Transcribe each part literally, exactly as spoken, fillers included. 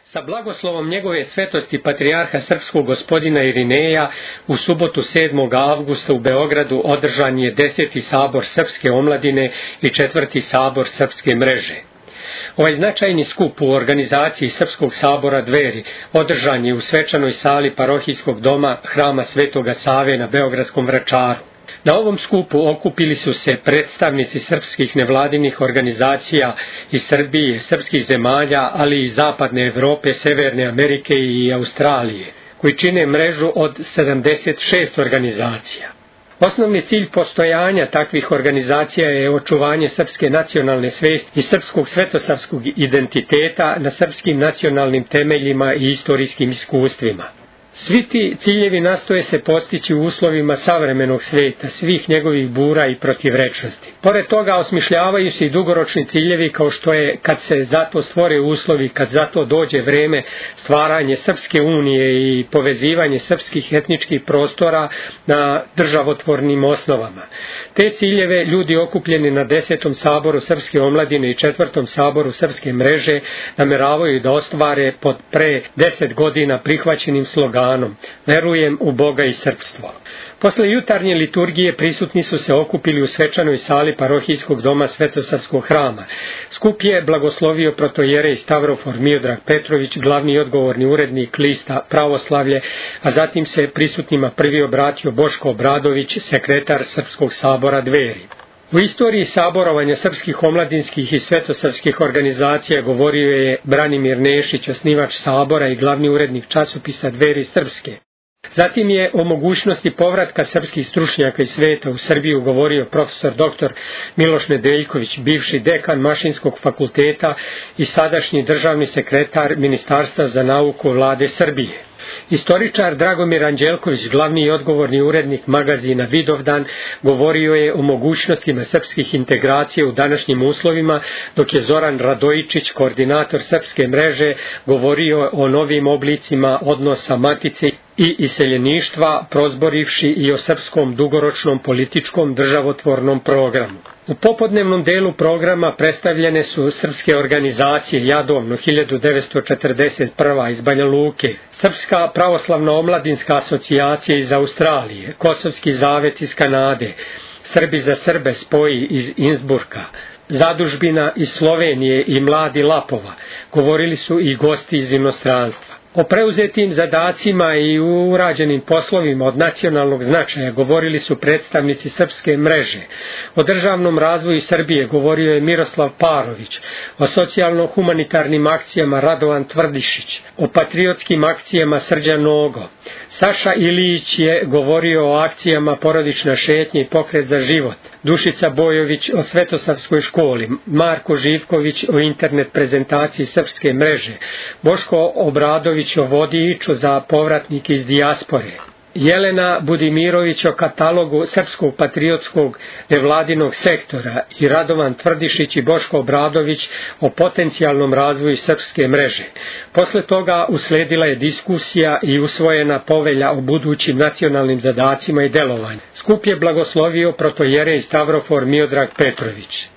Sa blagoslovom njegove svetosti patrijarha srpskog gospodina Irineja u subotu sedmog avgusta u Beogradu održan je deseti sabor srpske omladine i četvrti sabor srpske mreže. Ovaj značajni skup u organizaciji Srpskog sabora Dveri održan je u svečanoj sali parohijskog doma Hrama Svetoga Save na Beogradskom Vračaru. Na ovom skupu okupili su se predstavnici srpskih nevladinih organizacija iz Srbije, srpskih zemalja, ali i Zapadne Evrope, Severne Amerike i Australije, koji čine mrežu od sedamdeset šest organizacija. Osnovni cilj postojanja takvih organizacija je očuvanje srpske nacionalne svesti i srpskog svetosavskog identiteta na srpskim nacionalnim temeljima i istorijskim iskustvima. Svi ti ciljevi nastoje se postići u uslovima savremenog sveta, svih njegovih bura i protivrečnosti. Pored toga osmišljavaju se i dugoročni ciljevi kao što je, kad se zato stvore uslovi, kad zato dođe vreme, stvaranje Srpske unije i povezivanje srpskih etničkih prostora na državotvornim osnovama. Te ciljeve ljudi okupljeni na desetom saboru Srpske omladine i četvrtom saboru Srpske mreže nameravaju da ostvare pod pre deset godina prihvaćenim sloganom "Verujem u Boga i srpstvo". Posle jutarnje liturgije prisutni su se okupili u svečanoj sali parohijskog doma Svetosavskog hrama. Skup je blagoslovio protojerej Stavrofor Miodrag Petrović, glavni i odgovorni urednik lista Pravoslavlje, a zatim se prisutnima prvi obratio Boško Obradović, sekretar Srpskog sabora Dveri. U istoriji saborovanja srpskih omladinskih i svetosavskih organizacija govorio je Branimir Nešić, osnivač sabora i glavni urednik časopisa Dveri Srpske. Zatim je o mogućnosti povratka srpskih stručnjaka iz sveta u Srbiju govorio profesor doktor Miloš Nedeljković, bivši dekan Mašinskog fakulteta i sadašnji državni sekretar Ministarstva za nauku Vlade Srbije. Istoričar Dragomir Anđelković, glavni i odgovorni urednik magazina Vidovdan, govorio je o mogućnostima srpskih integracija u današnjim uslovima, dok je Zoran Radojičić, koordinator Srpske mreže, govorio o novim oblicima odnosa matice i iseljeništva, prozborivši i o srpskom dugoročnom političkom državotvornom programu. U popodnevnom delu programa predstavljene su srpske organizacije Jadovno hiljadu devetsto četrdeset prva iz Banja Luke, Srpska pravoslavna omladinska asocijacija iz Australije, Kosovski zavet iz Kanade, Srbi za Srbe spoji iz Innsbrucka, Zadužbina iz Slovenije i Mladi Lapova. Govorili su i gosti iz inostranstva. O preuzetim zadacima i urađenim poslovima od nacionalnog značaja govorili su predstavnici Srpske mreže. O državnom razvoju Srbije govorio je Miroslav Parović, o socijalno-humanitarnim akcijama Radovan Tvrdišić, o patriotskim akcijama Srđan Nogo. Saša Ilić je govorio o akcijama Porodična šetnja i Pokret za život. Dušica Bojović o Svetosavskoj školi, Marko Živković o internet prezentaciji Srpske mreže, Boško Obradović o vodiču za povratnike iz dijaspore, Jelena Budimirović o katalogu srpskog patriotskog nevladinog sektora i Radovan Tvrdišić i Boško Obradović o potencijalnom razvoju Srpske mreže. Posle toga usledila je diskusija i usvojena povelja o budućim nacionalnim zadacima i delovanju. Skup je blagoslovio protojerej Stavrofor Miodrag Petrović.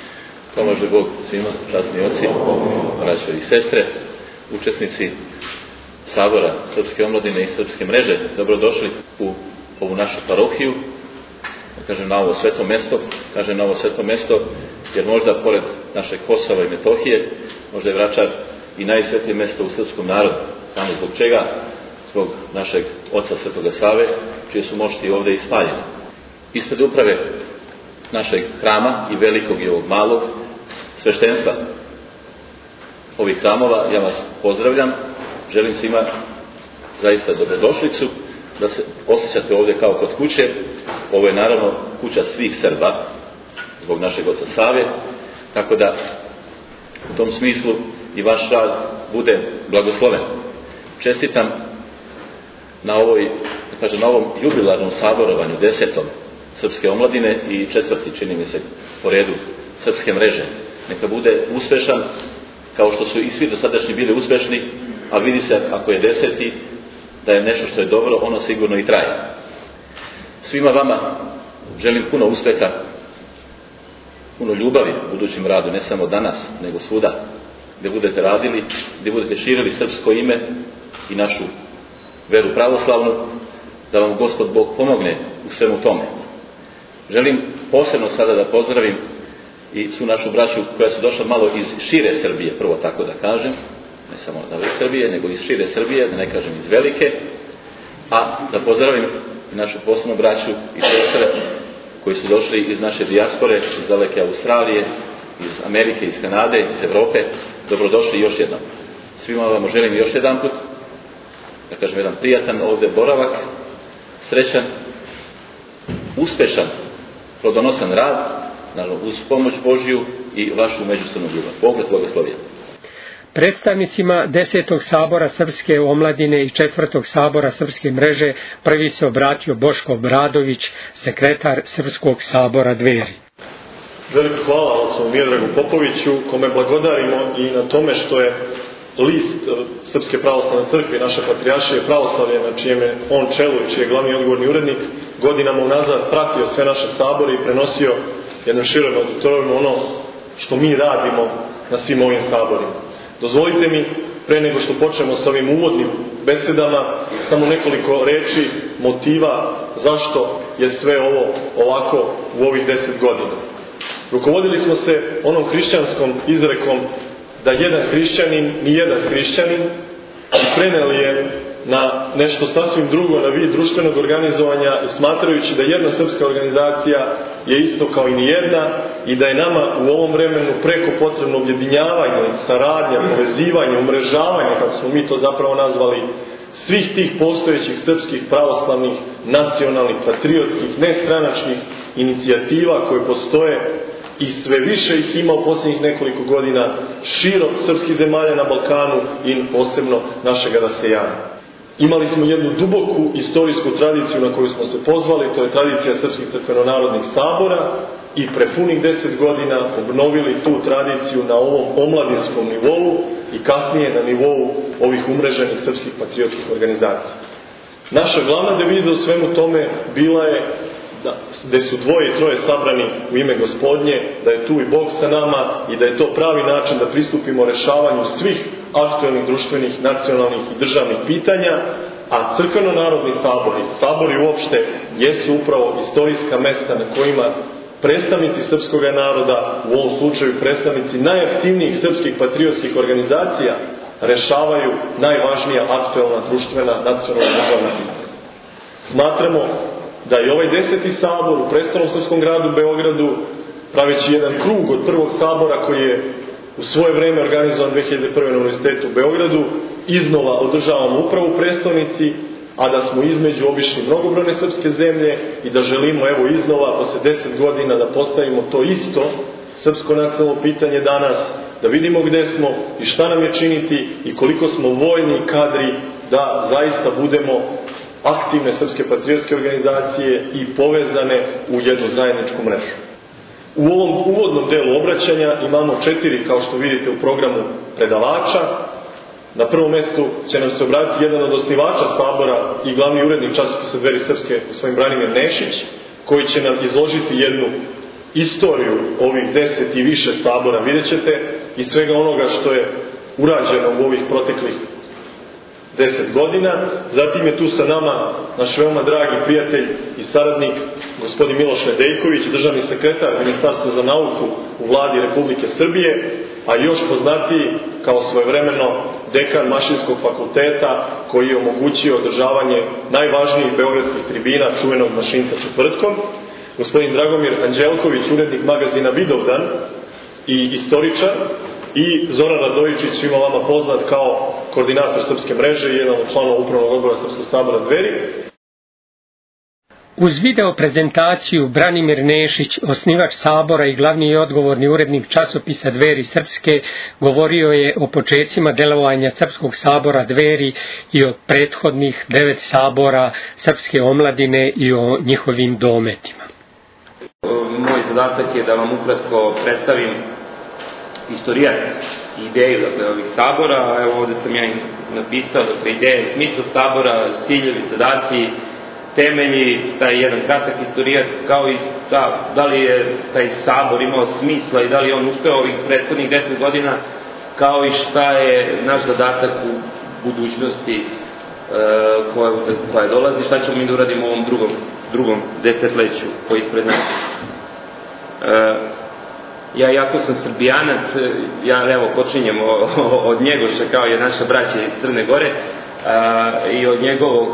Pomaže Bog svima, časni oci, braćo i sestre, učesnici Sabora Srpske omladine i Srpske mreže, dobrodošli u ovu našu parohiju, kažem na ovo sveto mesto, kažem na ovo sveto mesto, jer možda pored našeg Kosova i Metohije, možda je Vračar i najsvetije mesto u srpskom narodu. Samo zbog čega? Zbog našeg oca Svetoga Save, čije su mošti ovde i spaljene. Ispred uprave našeg hrama i velikog i ovog malog sveštenstva ovih hramova, ja vas pozdravljam. Želim svima zaista dobrodošlicu, da se osjećate ovdje kao kod kuće. Ovo je naravno kuća svih Srba, zbog našeg oca Save, tako da u tom smislu i vaš rad bude blagosloven. Čestitam na ovoj, da kažem, na ovom jubilarnom saborovanju desetom Srpske omladine i četvrti, čini mi se, po redu Srpske mreže. Neka bude uspešan, kao što su i svi dosadašnji bili uspešni, a vidi se ako je deseti, da je nešto što je dobro, ono sigurno i traje. Svima vama želim puno uspeha, puno ljubavi u budućem radu, ne samo danas, nego svuda, gdje budete radili, gdje budete širili srpsko ime i našu veru pravoslavnu, da vam Gospod Bog pomogne u svemu tome. Želim posebno sada da pozdravim i svu našu braću koja su došla malo iz šire Srbije, prvo tako da kažem, ne samo iz Srbije, nego iz šire Srbije, da ne kažem iz velike, a da pozdravim i našu posebnu braću i sestre koji su došli iz naše dijaspore, iz daleke Australije, iz Amerike, iz Kanade, iz Evrope. Dobrodošli još jednom. Svima vam želim još jedan put, da kažem, jedan prijatan ovdje boravak, srećan, uspešan, plodonosan rad, naravno uz pomoć Božju i vašu međusobnu ljubav. Bog vas blagoslovio. Predstavnicima desetog sabora Srpske omladine i četvrtog sabora Srpske mreže prvi se obratio Boško Obradović, sekretar Srpskog sabora Dveri. Veliko hvala ocu Miodragu Popoviću, kome blagodarimo i na tome što je list Srpske pravoslavne crkve, naše patrijaršije pravoslavlje, na čijem je on čelu i čiji je glavni odgovorni urednik, godinama unazad pratio sve naše sabore i prenosio jednom širom auditorijumu ono što mi radimo na svim ovim saborima. Dozvolite mi, pre nego što počnemo s ovim uvodnim besedama, samo nekoliko reči, motiva zašto je sve ovo ovako u ovih deset godina. Rukovodili smo se onom hrišćanskom izrekom da jedan hrišćanin ni jedan hrišćanin, i preneli je na nešto sasvim drugo, na vid društvenog organizovanja, i smatrajući da jedna srpska organizacija je isto kao i nijedna i da je nama u ovom vremenu preko potrebno objedinjavanje, saradnja, povezivanje, umrežavanje, kako smo mi to zapravo nazvali, svih tih postojećih srpskih pravoslavnih, nacionalnih, patriotskih, nestranačkih inicijativa koje postoje i sve više ih ima u posljednjih nekoliko godina širom srpskih zemalja na Balkanu i posebno našega rasejana. Imali smo jednu duboku istorijsku tradiciju na koju smo se pozvali, to je tradicija Srpskih crkveno-narodnih sabora, i pre punih deset godina obnovili tu tradiciju na ovom omladinskom nivou i kasnije na nivou ovih umreženih srpskih patriotskih organizacija. Naša glavna deviza u svemu tome bila je da, da su dvoje i troje sabrani u ime Gospodnje, da je tu i Bog sa nama i da je to pravi način da pristupimo rešavanju svih aktuelnih društvenih, nacionalnih i državnih pitanja, a crkveno-narodni sabori, sabori uopšte, jesu upravo istorijska mesta na kojima predstavnici srpskog naroda, u ovom slučaju predstavnici najaktivnijih srpskih patriotskih organizacija, rešavaju najvažnija aktuelna društvena, nacionalna i državna pitanja. Smatramo da je ovaj deseti sabor u prestolnom srpskom gradu Beogradu, praveći jedan krug od prvog sabora koji je u svoje vreme organizovan dve hiljade prve. na Univerzitetu u Beogradu, iznova održavamo upravo u prestolnici, a da smo između obišli mnogobrojne srpske zemlje i da želimo evo iznova posle deset godina da postavimo to isto srpsko nacionalno pitanje danas, da vidimo gde smo i šta nam je činiti i koliko smo voljni i kadri da zaista budemo aktivne srpske patriotske organizacije i povezane u jednu zajedničku mrežu. U ovom uvodnom delu obraćanja imamo četiri, kao što vidite u programu, predavača. Na prvom mestu će nam se obratiti jedan od osnivača sabora i glavni urednik časopisa Dveri srpske, gospodin Branimir Nešić, koji će nam izložiti jednu istoriju ovih deset i više sabora, vidjet ćete, i svega onoga što je urađeno u ovih proteklih deset godina. Zatim je tu sa nama naš veoma dragi prijatelj i saradnik gospodin Miloš Nedejković, državni sekretar Ministarstva za nauku u Vladi Republike Srbije, a još poznatiji kao svojevremeno dekan Mašinskog fakulteta koji je omogućio održavanje najvažnijih beogradskih tribina čuvenog Mašinca četvrtkom, gospodin Dragomir Anđelković, urednik magazina Vidovdan i istoričar, i Zoran Radojičić, svima vama poznat kao koordinator Srpske mreže i jedan od članova upravnog odbora Srpskog sabora Dveri. Uz video prezentaciju Branimir Nešić, osnivač sabora i glavni i odgovorni urednik časopisa Dveri srpske, govorio je o počecima delovanja Srpskog sabora Dveri i o prethodnih devet sabora Srpske omladine i o njihovim dometima. Moj zadatak je da vam ukratko predstavim istorijat i ideju, dakle, ovih sabora. Evo ovde sam ja napisao, dakle, ideje, smisla sabora, ciljevi, zadaci, temelji, taj jedan kratak istorijat, kao i ta, da li je taj sabor imao smisla i da li je on uspeo ovih prethodnih deset godina kao i šta je naš zadatak u budućnosti koja, koja dolazi, šta ćemo mi da uradimo u ovom drugom, drugom desetleću koji je ispred nas. Ja, jako sam Srbijanac, ja evo počinjem od Njegoša kao je naša braća iz Crne Gore i od njegovog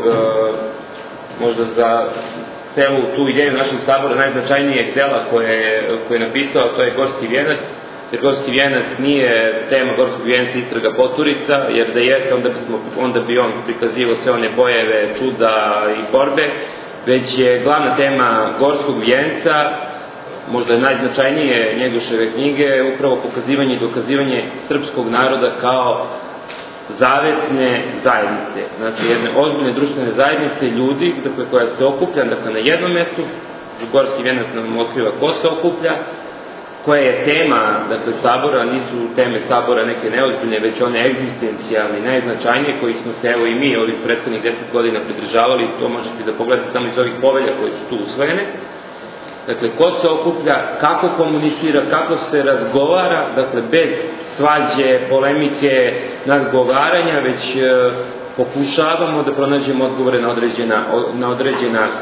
možda za celu tu ideju našeg sabora najznačajnijeg dela koje, koje je napisao, to je Gorski vijenac, jer Gorski vijenac nije tema Gorskog vijenca istraga Poturica, jer da jeste onda, bismo, onda bi on prikazivao sve one bojeve, čuda i borbe, već je glavna tema Gorskog vijenca, možda je najznačajnije Njegoševe knjige, upravo pokazivanje i dokazivanje srpskog naroda kao zavetne zajednice, znači jedne ozbiljne društvene zajednice ljudi, dakle, koja se okuplja dakle, na jednom mestu, Gorski vijenac nam otkriva ko se okuplja, koja je tema, dakle, sabora, nisu teme sabora neke neozbiljne, već one egzistencijalne, najznačajnije, kojih smo se, evo i mi, ovih prethodnih deset godina pridržavali, to možete da pogledate samo iz ovih povelja koje su tu usvojene. Dakle, ko se okuplja, kako komunicira, kako se razgovara, dakle, bez svađe, polemike, nadgovaranja, već e, pokušavamo da pronađemo odgovore na određena, na određena e,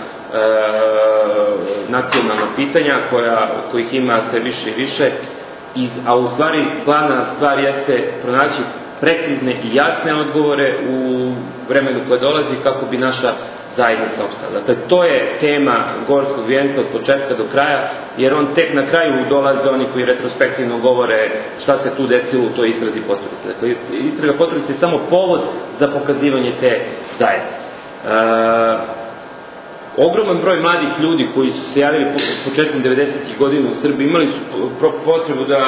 nacionalna pitanja, koja, kojih ima sve više i više, I, a u stvari glavna stvar jeste pronaći precizne i jasne odgovore u vremenu koje dolazi kako bi naša zajednica opstala. Dakle, to je tema Gorskog vijenca od početka do kraja, jer on tek na kraju dolaze oni koji retrospektivno govore šta se tu desilo u toj istrazi Poturice. Dakle, istraga Poturice je samo povod za pokazivanje te zajednice. E, ogroman broj mladih ljudi koji su se javili početkom devedesetih godina u Srbiji imali su potrebu da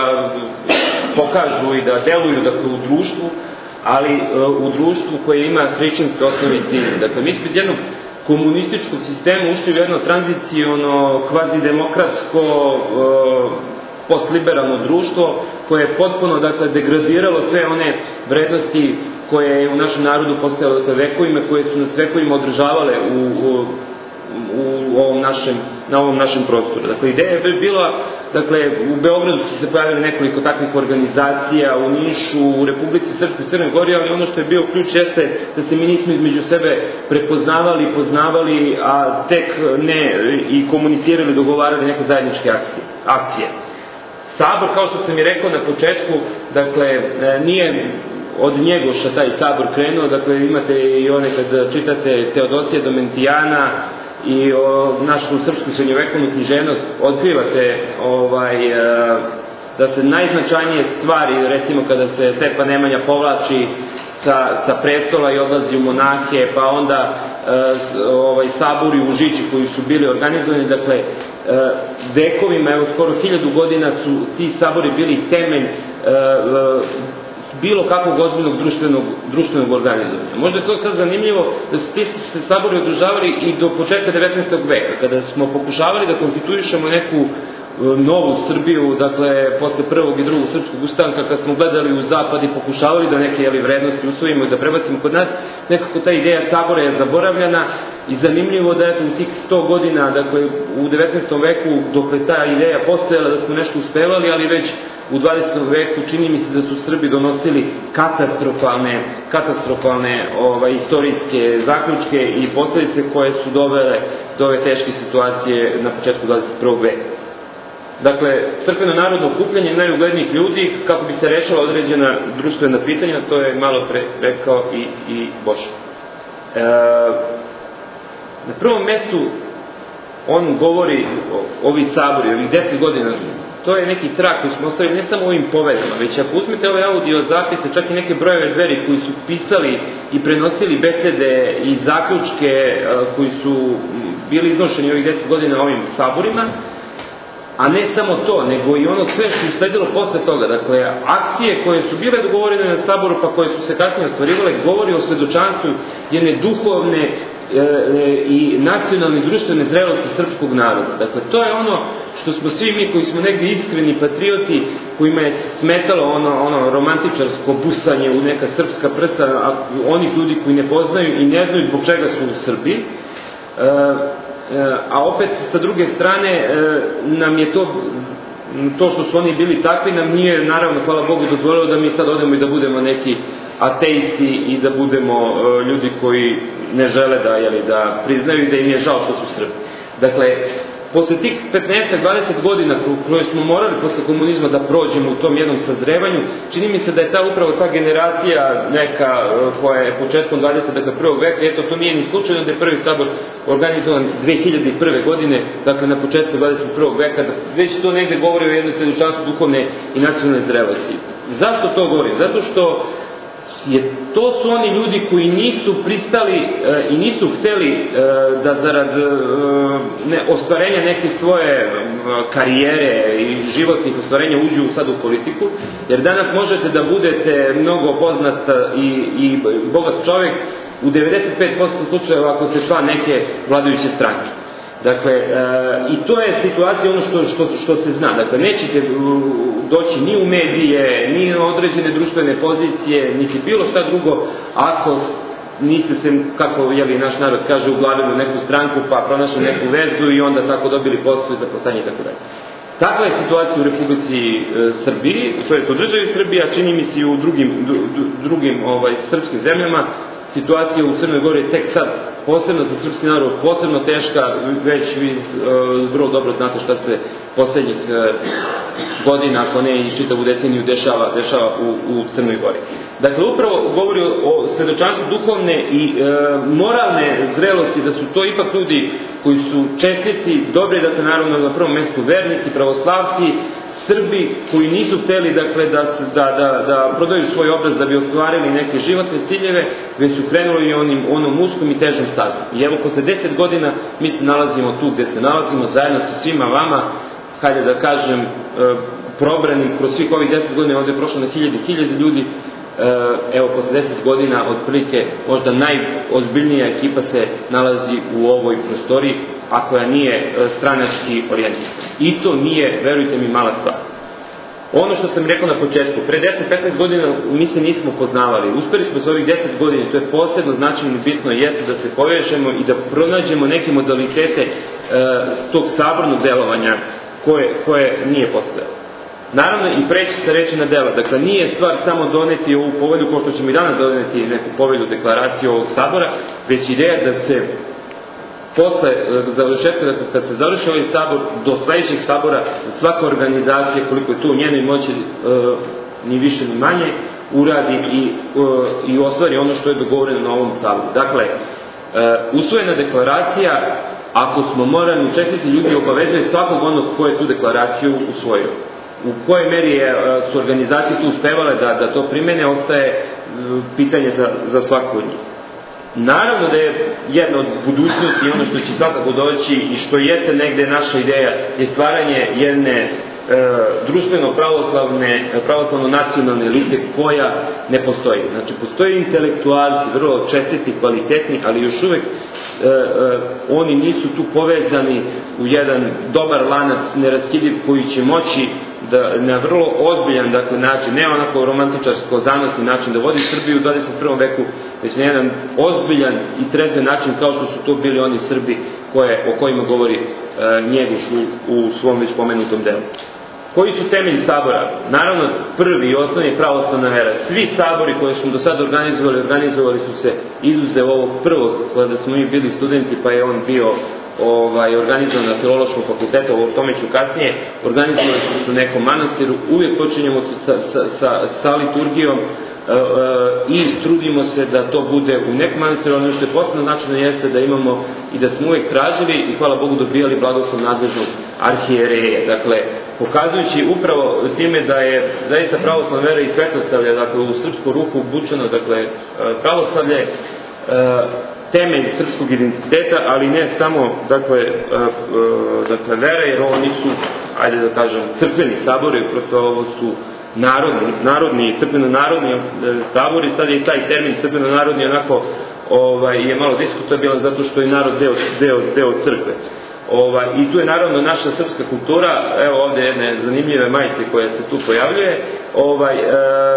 pokažu i da deluju dakle, u društvu, ali u društvu koje ima hrišćanske osnove i cilje. Dakle, mi smo iz jednog komunističkog sistema ušli u jedno tranziciono, kvazidemokratsko, postliberalno društvo koje je potpuno dakle, degradiralo sve one vrednosti koje je u našem narodu postojalo dakle, vekovima, koje su nas vekovima održavale u, u u ovom našem, na ovom našem prostoru. Dakle, ideja je bila, dakle, u Beogradu su se pojavili nekoliko takvih organizacija, u Nišu, u Republici Srpskoj, Crnoj Gori, ali ono što je bio ključ jeste da se mi nismo između sebe prepoznavali, poznavali, a tek ne i komunicirali, dogovarali neke zajedničke akcije. akcije. Sabor, kao što sam i rekao na početku, dakle, nije od Njegoša taj sabor krenuo, dakle, imate i one kad čitate Teodosija Domentijana i o našu srpsku srednjovekovnu književnost, otkrivate ovaj, da se najznačajnije stvari, recimo kada se Stefan Nemanja povlači sa, sa prestola i odlazi u monahe, pa onda ovaj, sabori u Žiči koji su bili organizovani, dakle, vekovima, evo skoro hiljadu godina su ti sabori bili temelj bilo kakvog ozbiljnog društvenog, društvenog organizovanja. Možda je to sad zanimljivo da su ti se sabori održavali i do početka devetnaestog veka, kada smo pokušavali da konstituišemo neku novu Srbiju, dakle, posle prvog i drugog srpskog ustanka, kad smo gledali u zapad i pokušavali da neke jeli, vrednosti usvojimo i da prebacimo kod nas, nekako ta ideja sabora je zaboravljena i zanimljivo da eto u tih sto godina, dakle, u devetnaestom veku, dok je ta ideja postojala, da smo nešto uspevali, ali već u dvadesetom veku čini mi se da su Srbi donosili katastrofalne, katastrofalne ovaj, istorijske zaključke i posledice koje su dovele do ove teške situacije na početku dvadeset prvog veka. Dakle, crkveno narodno okupljanje najuglednijih ljudi kako bi se rešala određena društvena pitanja, to je malo pre rekao i, i Boško. E, na prvom mestu on govori o ovi sabori, ovih deset godina, to je neki trak koji smo ostavili ne samo ovim povedama, već ako uzmete ove audio zapise, čak i neke brojeve dveri koji su pisali i prenosili besede i zaključke koji su bili iznošeni ovih deset godina ovim saborima, a ne samo to, nego i ono sve što je sledilo posle toga. Dakle, akcije koje su bile dogovorene na saboru, pa koje su se kasnije ostvarivale, govori o svedočanstvu jedne duhovne e, e, i nacionalne društvene zrelosti srpskog naroda. Dakle, to je ono što smo svi mi koji smo negdje iskreni patrioti, kojima je smetalo ono, ono romantičarsko busanje u neka srpska prsa, a onih ljudi koji ne poznaju i ne znaju zbog čega su u Srbiji, e, a opet sa druge strane nam je to to što su oni bili takvi nam nije, naravno, hvala Bogu, dozvolilo da mi sad odemo i da budemo neki ateisti i da budemo uh, ljudi koji ne žele da, jeli, da priznaju i da im je žao što su Srbi. Dakle, posle tih petnaest do dvadeset godina koje smo morali posle komunizma da prođemo u tom jednom sazrevanju, čini mi se da je ta upravo ta generacija neka koja je početkom dvadesetog prvog veka, eto to nije ni slučajno da je prvi sabor organizovan dve hiljade prve godine, dakle na početku dvadeset prvog veka, već to negde govori o jednoj svedočanstvu duhovne i nacionalne zrelosti. Zašto to govorim? Zato što je, to su oni ljudi koji nisu pristali e, i nisu hteli e, da zarad e, ne, ostvarenja neke svoje e, karijere i životnih ostvarenja uđu sad u politiku, jer danas možete da budete mnogo poznat i, i bogat čovjek u devedeset pet posto slučajeva ako ste član neke vladajuće stranke. Dakle, e, i to je situacija ono što, što, što se zna. Dakle, nećete doći ni u medije, ni na određene društvene pozicije, niti bilo šta drugo, ako niste se, kako jeli, naš narod kaže, uglavili u neku stranku, pa pronašli neku vezu i onda tako dobili posao i zaposlanje i tako dalje. Takva je situacija u Republici e, Srbiji, to je to državi Srbije, a čini mi se i u drugim, dru, drugim ovaj, srpskim zemljama. Situacija u Crnoj Gori je tek sad, posebno za srpski narod, posebno teška, već vi e, vrlo dobro znate šta se poslednjih e, godina, ako ne i čitavu deceniju, dešava, dešava u, u Crnoj Gori. Dakle, upravo govori o, o svedočanstvu duhovne i e, moralne zrelosti, da su to ipak ljudi koji su čestiti, dobri, dakle, naravno na prvom mjestu vernici, pravoslavci, Srbi koji nisu hteli, dakle, da, da, da, da prodaju svoj obraz da bi ostvarili neke životne ciljeve, već su krenuli i onim, onom uskom i težom stazom. I evo, posle deset godina mi se nalazimo tu gde se nalazimo, zajedno sa svima vama, hajde da kažem, probranim kroz svih ovih deset godina, ovdje je prošlo na hiljade, hiljade ljudi. Evo, posle deset godina, otprilike, možda najozbiljnija ekipa se nalazi u ovoj prostoriji, a koja nije stranački orijentisana. I to nije, verujte mi, mala stvar. Ono što sam rekao na početku, pre deset do petnaest godina mi se nismo poznavali. Uspeli smo za ovih deset godina, to je posebno značajno i bitno, jeste da se povežemo i da pronađemo neke modalitete e, tog sabornog delovanja koje, koje nije postojalo. Naravno, i preći sa reči na dela. Dakle, nije stvar samo doneti ovu povelju, kao što ćemo i danas doneti neku povelju, deklaraciju ovog sabora, već ideja da se posle završetka, dakle, kad se završi ovaj sabor, do sledećeg sabora, svaka organizacija, koliko je to u njenoj moći, e, ni više ni manje, uradi i, e, i ostvari ono što je dogovoreno na ovom saboru. Dakle, e, usvojena deklaracija, ako smo morani čestiti ljudi, obavezuje svakog onog ko je tu deklaraciju usvojio. U kojoj meri je, su organizacije tu uspevale da, da to primene, ostaje pitanje za, za svaku od njih. Naravno da je jedna od budućnosti ono što će svakako doći i što jeste negde naša ideja je stvaranje jedne e, društveno pravoslavne, pravoslavno nacionalne elite koja ne postoji. Znači, postoje intelektualci, vrlo čestiti, kvalitetni, ali još uvek e, e, oni nisu tu povezani u jedan dobar lanac neraskidiv koji će moći da na vrlo ozbiljan, dakle, način, ne onako romantičarsko zanosni način da vodi Srbiju u dvadeset prvom veku, već na jedan ozbiljan i trezven način kao što su to bili oni Srbi koje, o kojima govori e, Njegoš u, u svom već pomenutom delu. Koji su temelji sabora? Naravno, prvi i osnovni je pravoslavna vera. Svi sabori koje smo do sada organizovali, organizovali su se izuzev ovog prvog, kada smo mi bili studenti, pa je on bio ovaj, organizovan na Filološkom fakultetu, o tome ću kasnije, organizovali su se u nekom manastiru, uvijek počinjemo sa, sa, sa, sa liturgijom e, e, i trudimo se da to bude u nekom manastiru. Ono što je posebno značajno jeste da imamo i da smo uvijek tražili i hvala Bogu dobijali blagoslov nadležnog arhijereja. Dakle, pokazujući upravo time da je zaista pravoslavna vera i svetosavlje, dakle, u srpsku ruku ubučeno, dakle, pravoslavlje e, temelj srpskog identiteta, ali ne samo, dakle, e, e, dakle, vera, jer ovo nisu, ajde da kažem, crkveni sabori, prosto ovo su narodni, narodni, crkveno-narodni e, sabori. Sad je i taj termin crkveno-narodni onako ovaj, je malo diskutabilan zato što je narod deo, deo, deo crkve. Ovaj, I tu je naravno naša srpska kultura, evo ovdje jedne zanimljive majice koja se tu pojavljuje. Ovaj, e,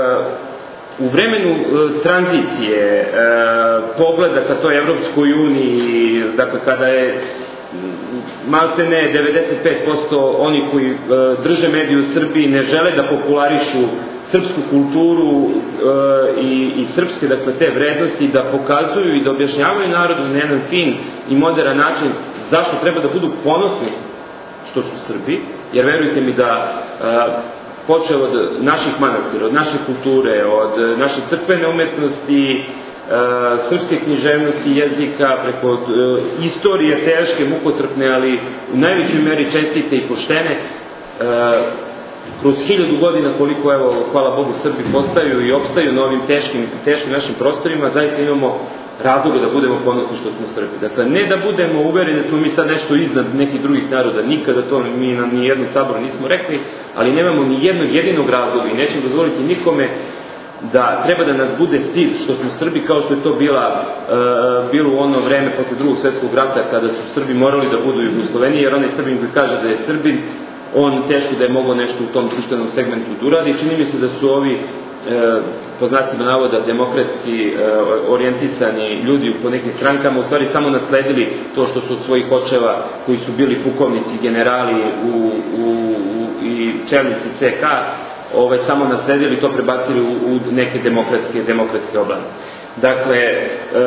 u vremenu e, tranzicije, e, pogleda ka toj Evropskoj uniji, dakle kada je malte ne devedeset pet posto oni koji e, drže medije u Srbiji ne žele da popularišu srpsku kulturu e, i, i srpske, dakle, te vrednosti, da pokazuju i da objašnjavaju narodu na jedan fin i modern način zašto treba da budu ponosni što su Srbi, jer verujte mi da e, počeo od naših manastira, od naše kulture, od naše crkvene umetnosti, e, srpske književnosti, jezika, preko e, istorije teške, mukotrpne, ali u najvećoj meri čestite i poštene, e, kroz hiljadu godina koliko, evo, hvala Bogu, Srbi postaju i opstaju na ovim teškim, teškim našim prostorima, zaista imamo razloga da budemo ponosni što smo Srbi. Dakle, ne da budemo uvereni da smo mi sad nešto iznad nekih drugih naroda, nikada to mi na ni jednom saboru nismo rekli, ali nemamo ni jednog jedinog razloga i nećemo dozvoliti nikome da treba da nas bude stid što smo Srbi, kao što je to bila, e, bilo u ono vreme posle drugog svjetskog rata kada su Srbi morali da budu Jugosloveniji, jer onaj Srbin koji kaže da je Srbin, on teško da je mogao nešto u tom društvenom segmentu da uradi. Čini mi se da su ovi e, po znacima navoda demokratski e, orijentisani ljudi po nekim strankama u stvari samo nasledili to što su od svojih očeva koji su bili pukovnici, generali u, u, u, i čelnici C K ovaj, samo nasledili to prebacili u, u neke demokratske, demokratske oblane. Dakle, e,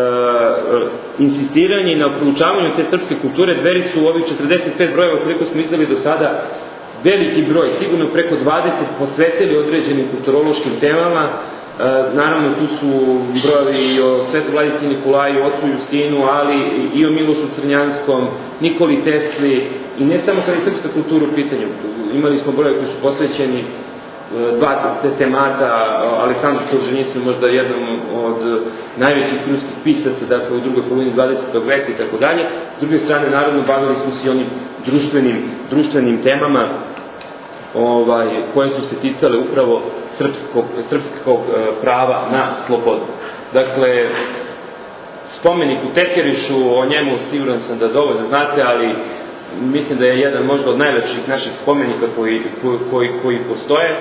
insistiranje na proučavanju te srpske kulture, Dveri su u ovih četrdeset pet brojeva koliko smo izdali do sada, veliki broj, sigurno preko dvadeset, posvetili određenim kulturološkim temama. E, naravno, tu su brojevi i o Svetu Vladici Nikolaju, ocu Justinu, ali i o Milošu Crnjanskom, Nikoli Tesli, i ne samo kada je srpska kultura u pitanju. Imali smo broje koji su posvećeni dva te temata, Aleksandru Solženjicinu, možda jednom od najvećih ruskih pisaca, dakle u drugoj polovini dvadesetog veka i tako dalje. S druge strane, naravno, bavili smo se onim društvenim, društvenim temama ovaj, koje su se ticale upravo srpskog, srpskog prava na slobodu. Dakle, spomenik u Tekerišu, o njemu siguran sam da dovoljno znate, ali mislim da je jedan možda od najvećih naših spomenika koji, koji, koji postoje,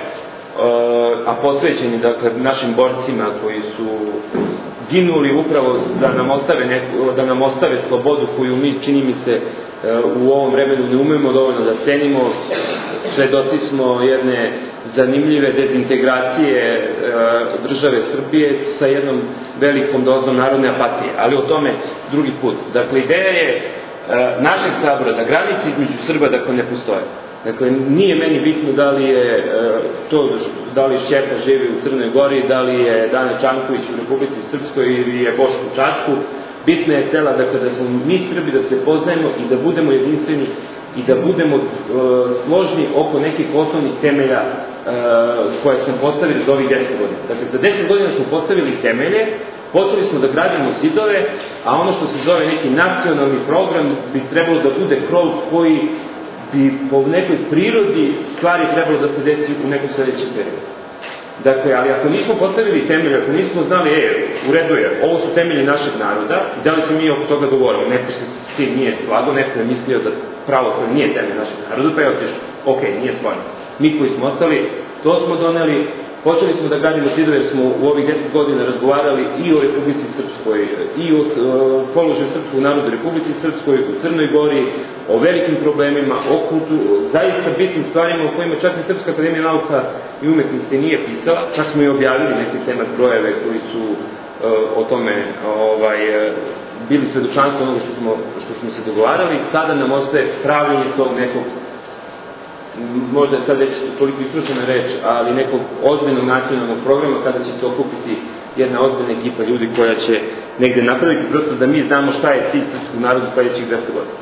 a posvećeni, dakle, našim borcima koji su ginuli upravo da nam ostave, neku, da nam ostave slobodu koju mi, čini mi se, u ovom vremenu ne umemo dovoljno da cenimo. Svedoci smo jedne zanimljive dezintegracije države Srbije sa jednom velikom dozom narodne apatije, ali o tome drugi put. Dakle, ideja je našeg sabora da granice između Srba, dakle, ne postoje. Dakle, nije meni bitno da li je to, da li Šćepa živi u Crnoj Gori, da li je Dane Čanković u Republici Srpskoj ili je Boško u Čačku. Bitna je cela, dakle, da smo mi Srbi, da se poznajemo i da budemo jedinstveni i da budemo uh, složni oko nekih osnovnih temelja uh, koje smo postavili za ovih deset godina. Dakle, za deset godina smo postavili temelje, počeli smo da gradimo zidove, a ono što se zove neki nacionalni program bi trebalo da bude krov koji bi po nekoj prirodi stvari trebalo da se desi u nekom sledećem periodu. Dakle, ali ako nismo postavili temelje, ako nismo znali, e, u redu je, ovo su temelji našeg naroda, da li se mi oko toga dogovorimo, neko se s tim nije slago, neko je mislio da pravo to nije temelj našeg naroda, pa je otišao, ok, nije stvarno. Mi koji smo ostali, to smo doneli, počeli smo da gradimo zidove, jer smo u ovih deset godina razgovarali i o Republici Srpskoj, i o uh, položaju srpskog naroda u Republici Srpskoj, u Crnoj Gori, o velikim problemima, o kultu, zaista bitnim stvarima o kojima čak i Srpska akademija nauka i umetnosti nije pisala. Čak smo i objavili neke temat brojeve koji su uh, o tome ovaj, uh, bili svedočanstvo onoga što smo, što smo se dogovarali. Sada nam ostaje pravljenje tog nekog, možda je sad već toliko istručena reč, ali nekog ozbiljnog nacionalnog programa kada će se okupiti jedna ozbiljna ekipa ljudi koja će negde napraviti prosto da mi znamo šta je cilj srpskog naroda u sledećih dvesta godina.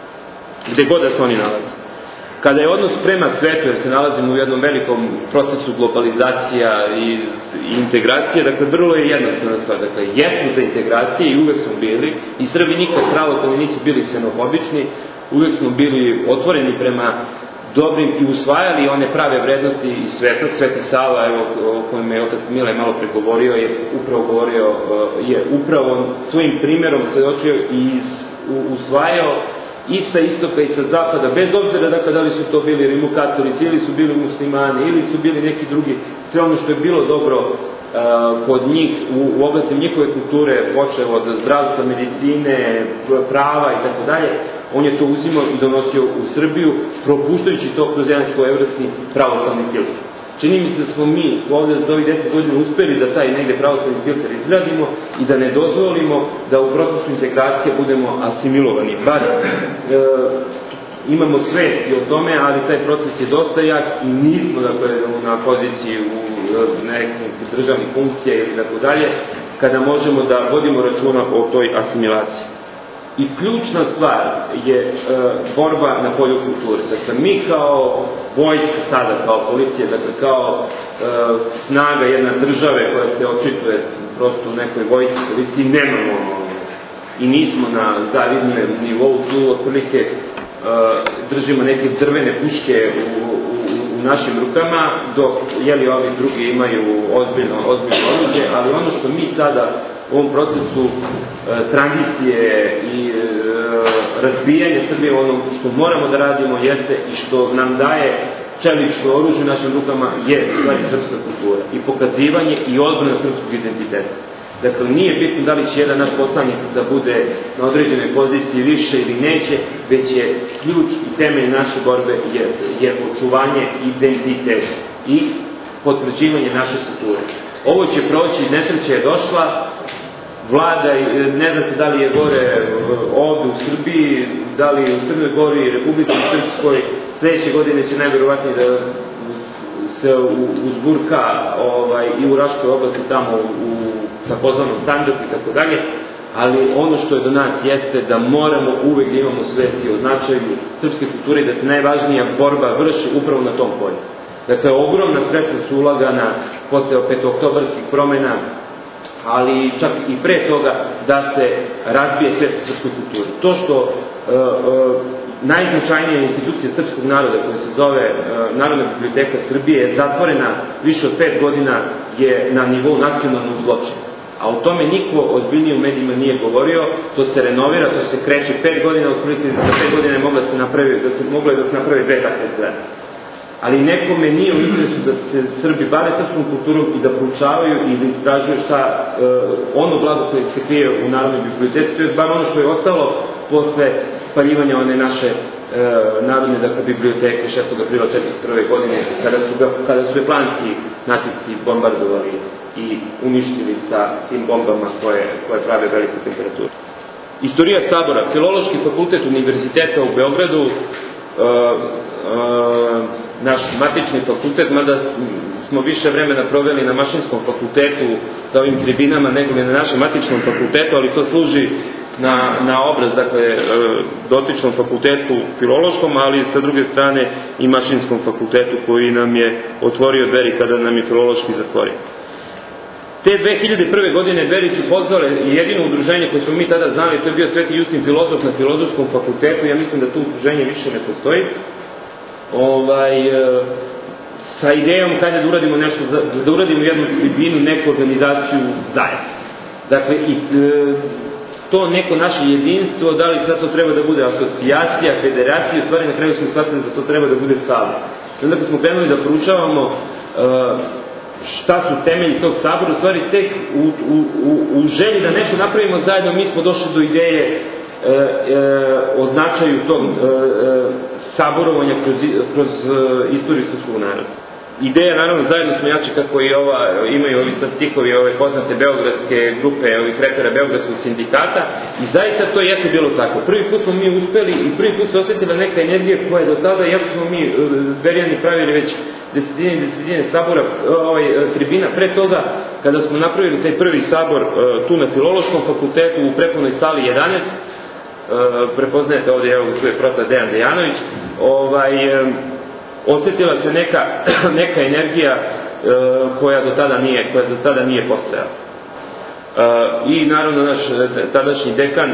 Gde god da se oni nalaze. Kada je odnos prema svetu, jer se nalazimo u jednom velikom procesu globalizacija i, i integracije, dakle, vrlo je jednostavna stvar. Dakle, jesmo za integracije i uvek smo bili, i Srbi nikad pravoslavni nisu bili ksenofobični, uvek smo bili otvoreni prema dobrim i usvajali one prave vrednosti iz sveta. Sveti Sava, evo, o kojem je otac Mile malo pregovorio, je upravo govorio, je upravo svojim primjerom svedočio i usvajao i sa istoka i sa zapada, bez obzira dakle da li su to bili rimokatolici, ili su bili muslimani, ili su bili neki drugi, sve ono što je bilo dobro kod njih, u, u oblasti njihove kulture, počeo od zdravstva, medicine, prava i tako dalje, on je to uzimao i donosio u Srbiju, propuštajući to kroz jedan svojevrsni pravoslavni filter. Čini mi se da smo mi ovdje za ovih deset godina uspeli da taj negde pravoslavni filter izgradimo i da ne dozvolimo da u procesu integracije budemo asimilovani. Bar e, imamo svesti o tome, ali taj proces je dosta jak i nismo dakle, na poziciji u nekim državnih funkcija ili tako dalje, kada možemo da vodimo računa o toj asimilaciji. I ključna stvar je e, borba na polju kulture. Dakle, mi kao vojska sada, kao policija, dakle, kao e, snaga jedne države koja se očituje prosto u nekoj vojci, policiji, nemamo i nismo na zavidnom nivou, tu otprilike e, držimo neke drvene puške u, u, u našim rukama, dok jeli ovi drugi imaju ozbiljno, ozbiljno oružje, ali ono što mi sada u ovom procesu e, tranzicije i e, razbijanja Srbije, ono što moramo da radimo jeste i što nam daje čelično oružje u našim rukama je stvari srpska kultura i pokazivanje i odbrana srpskog identiteta. Dakle, nije bitno da li će jedan naš poslanik da bude na određenoj poziciji više ili neće, već je ključ i temelj naše borbe je, je očuvanje identiteta i potvrđivanje naše kulture. Ovo će proći, nesreća je došla, vlada, ne zna se da li je gore ovdje u Srbiji, da li u Crnoj Gori, Republici Srpskoj, sledeće godine će najverovatnije da se uzburka ovaj, i u Raškoj oblasti tamo u takozvanom Sandžaku i tako dalje, ali ono što je do nas jeste da moramo uvek da imamo svesti o značaju srpske kulture i da se najvažnija borba vrši upravo na tom polju. Dakle, ogromna sredstva su ulagana posle petooktobarskih promena, ali čak i pre toga da se razbije svet u srpskoj kulturi. To što uh, uh, najznačajnija institucija srpskog naroda koja se zove uh, Narodna biblioteka Srbije je zatvorena više od pet godina je na nivou nacionalnog zločina. A o tome niko ozbiljnije u medijima nije govorio, to se renovira, to se kreće pet godina, otprilike za pet godina je mogla se napravi, da se moglo da se napravi dve takve zgrade. Ali nekome nije u interesu da se Srbi bave srpskom kulturom i da proučavaju i da istražuju šta e, ono blago koje se krije u Narodnoj biblioteci, to je bar ono što je ostalo posle spaljivanja one naše e, Narodne dakle, biblioteke šestog aprila četrdeset prve godine, kada su, ga, kada su je planski nacisti bombardovali i uništili sa tim bombama koje, koje prave veliku temperaturu. Istorija Sabora, Filološki fakultet Univerziteta u Beogradu, Uh, uh, naš matični fakultet, mada smo više vremena proveli na Mašinskom fakultetu sa ovim tribinama nego na našem matičnom fakultetu, ali to služi na, na obraz, dakle, uh, dotičnom fakultetu filološkom, ali sa druge strane i Mašinskom fakultetu koji nam je otvorio dveri kada nam je filološki zatvorio. Te dve hiljade prve godine Dveri su pozvale jedino udruženje koje smo mi tada znali, to je bio Sveti Justin filozof na Filozofskom fakultetu, ja mislim da tu udruženje više ne postoji, ovaj, sa idejom kada da uradimo nešto, da uradimo jednu tribinu, neku organizaciju zajedno. Dakle, i to neko naše jedinstvo, da li sad to treba da bude asocijacija, federacija, u stvari na kraju smo shvatili da to treba da bude sabor. Onda kad smo krenuli da proučavamo šta su temelji tog sabora, u stvari tek u, u, u, u želji da nešto napravimo zajedno, mi smo došli do ideje e, e, o značaju tog e, e, saborovanja kroz, kroz e, istoriju srpskog naroda. Ideja, naravno, zajedno smo jači kako i ova, imaju ovi sad stihovi, ove poznate beogradske grupe, ovih repera Beogradskog sindikata, i zaista to jeste bilo tako. Prvi put smo mi uspeli i prvi put se osvetila neka energija koja je do tada, iako smo mi Dverijani pravili već desetine i desetine sabora, ovaj, tribina, pre toga, kada smo napravili taj prvi sabor tu na Filološkom fakultetu u prepunoj sali jedanaest, prepoznajete ovdje, evo, tu je prota Dejan Dejanović, ovaj, osjetila se neka, neka energija e, koja do tada nije, koja do tada nije postojala. E, I naravno naš tadašnji dekan e,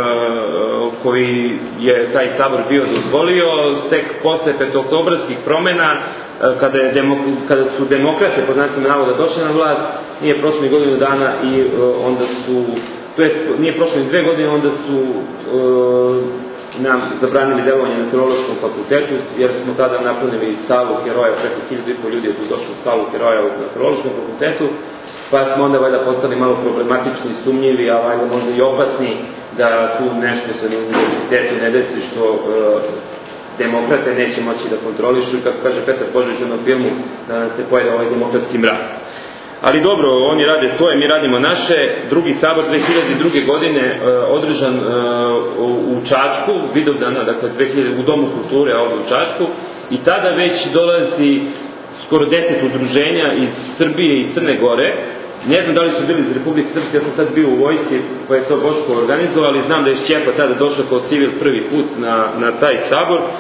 koji je taj sabor bio dozvolio, tek posle petooktobarskih promena, e, kada, je demo, kada su demokrate pod znacima navoda došli na vlast, nije prošlo ni godinu dana i e, onda su, to je, nije prošlo ni dve godine, onda su e, nam zabranili delovanje na Filološkom fakultetu, jer smo tada napunili salu heroja, preko hiljadu i po ljudi je tu došlo u salu heroja na Filološkom fakultetu, pa smo onda valjda postali malo problematični, sumnjivi, a valjda možda i opasni, da tu nešto se na univerzitetu ne desi što e, demokrate neće moći da kontrolišu, i kako kaže Petar Božović u jednom filmu, da nas se pojede ovaj demokratski mrak. Ali dobro, oni rade svoje, mi radimo naše. Drugi sabor dve hiljade druge. godine e, održan e, u, u Čačku, Vidovdana, dakle dve hiljade u Domu kulture ovdje u Čačku, i tada već dolazi skoro deset udruženja iz Srbije i Crne Gore. Ne znam da li su bili iz Republike Srpske, ja sam tad bio u vojsci, pa je to Boško organizovao, ali znam da je Šćepa tada došao kao civil prvi put na, na taj sabor. E,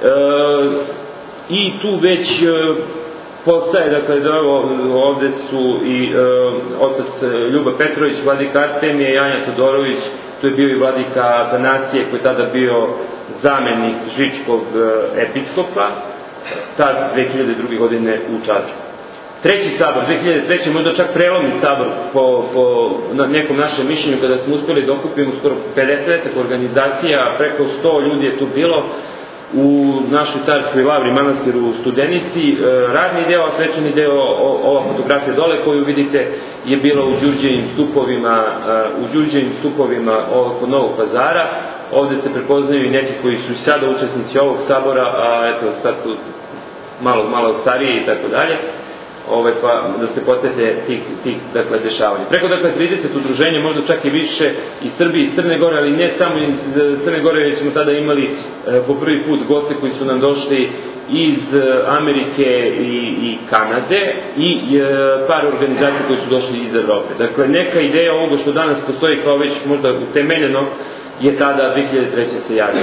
I tu već e, postaje, dakle, da ovde su i e, otac Ljuba Petrović, vladika Artemije, Janja Todorović, tu je bio i vladika Atanasije, koji je tada bio zamenik Žičkog e, episkopa, tad dve hiljade druge. godine u Čačku. Treći sabor, dve hiljade treće. možda čak prelomni sabor po, po na nekom našem mišljenju, kada smo uspjeli da okupimo skoro pedeset organizacija, preko sto ljudi je tu bilo, u našoj carskoj lavri manastiru u Studenici. Radni deo, a svečani deo, ova fotografija dole koju vidite, je bila u Đurđevim stupovima, u Đurđevim stupovima kod Novog Pazara. Ovde se prepoznaju i neki koji su sada učesnici ovog sabora, a eto sad su malo, malo stariji i tako dalje. Ove, pa da se podsjete tih, tih dakle, dešavanja. Preko dakle, trideset udruženja, možda čak i više, iz Srbije i Crne Gore, ali ne samo iz Crne Gore, već smo tada imali e, po prvi put goste koji su nam došli iz e, Amerike i, i Kanade i e, par organizacija koji su došli iz Evrope. Dakle, neka ideja ovoga što danas postoji kao već možda utemeljeno je tada dve hiljade treće. se javila.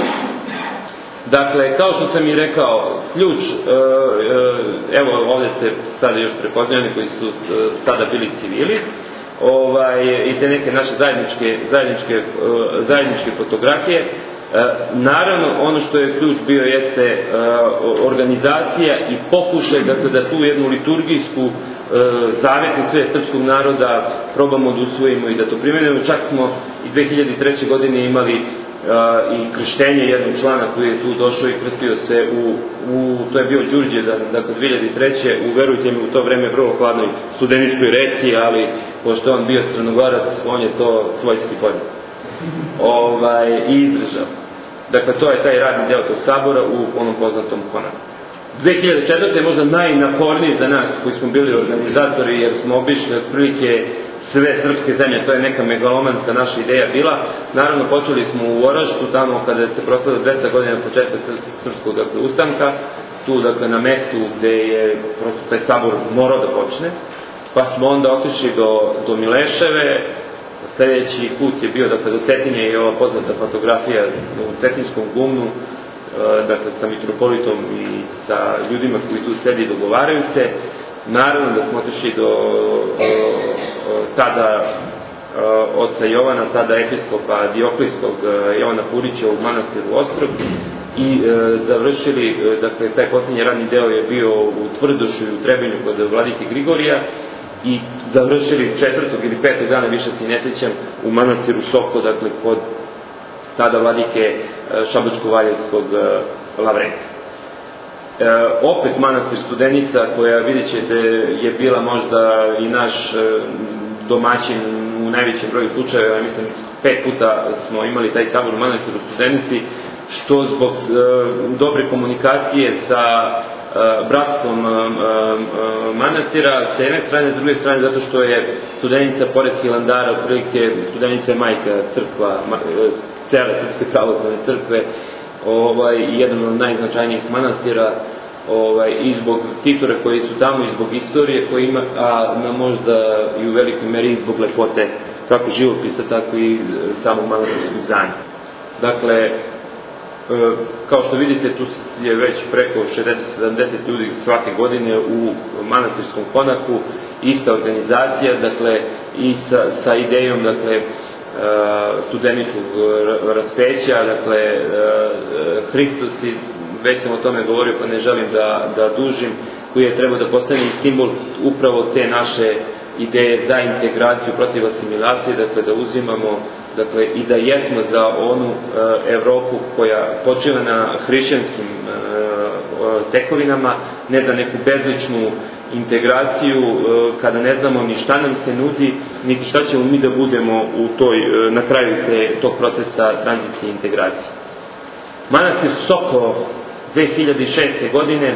Dakle, kao što sam i rekao, ključ, evo ovdje se sada još prepoznaju koji su tada bili civili, ovaj, i te neke naše zajedničke, zajedničke, zajedničke fotografije. Naravno, ono što je ključ bio jeste organizacija i pokušaj dakle, da tu jednu liturgijsku zavete sve srpskog naroda probamo da usvojimo i da to primenimo. Čak smo i dve hiljade treće. godine imali i krštenje jednog člana koji je tu došao i krstio se u, u to je bio Đurđevdan, dakle dve hiljade treće. u verujte mi u to vreme vrlo hladnoj Studeničkoj reci, ali pošto on bio Crnogorac, on je to svojski podnio ovaj, i izdržao. Dakle, to je taj radni deo tog sabora u onom poznatom konaku. dve hiljade četvrte. je možda najnaporniji za nas koji smo bili organizatori, jer smo obišli otprilike sve srpske zemlje, to je neka megalomanska naša ideja bila. Naravno, počeli smo u Oraštu, tamo kada se proslavilo dvesta godina početka srpskog dakle, ustanka, tu dakle na mestu gde je prosto taj sabor morao da počne, pa smo onda otišli do, do Mileševe. Sljedeći put je bio dakle, do Cetinje i ova poznata fotografija u Cetinskom gumnu, dakle sa mitropolitom i sa ljudima koji tu sedi i dogovaraju se. Naravno da smo otišli do o, o, tada o, oca Jovana, sada episkopa Dioklijskog Jovana Purića u manastiru Ostrog i e, završili, dakle taj posljednji radni deo je bio u Tvrdošu i u Trebinju kod vladike Grigorija i završili četvrtog ili petog dana, više se ne sjećam, u manastiru Soko, dakle kod tada vladike Šabačko-Valjevskog Lavrenta. E, opet manastir Studenica, koja vidjet ćete je bila možda i naš e, domaćin u najvećem broju slučajeva. Ja mislim pet puta smo imali taj sabor u manastiru Studenici, što zbog e, dobre komunikacije sa e, bratstvom e, e, manastira s jedne strane, s druge strane zato što je Studenica pored Hilandara, otprilike Studenica je majka crkva e, cele Srpske pravoslavne crkve, ovaj, jedan od najznačajnijih manastira, ovaj, i zbog titura koji su tamo i zbog istorije koji ima, a na možda i u velikoj meri zbog lepote kako živopisa, tako i samog manastirskog zdanja. Dakle, e, kao što vidite, tu je već preko šezdeset sedamdeset ljudi svake godine u manastirskom konaku, ista organizacija, dakle, i sa, sa idejom, dakle, studeničkog raspeća, dakle Hristos, već sam o tome govorio pa ne želim da, da dužim, koji je trebao da postane simbol upravo te naše ideje za integraciju protiv asimilacije, dakle da uzimamo dakle, i da jesmo za onu Evropu koja počiva na hrišćanskim tekovinama, ne za neku bezličnu integraciju, kada ne znamo ni šta nam se nudi, niti šta ćemo mi da budemo u toj, na kraju te, tog procesa tranzicije i integracije. Manastir Soko dve hiljade šeste. godine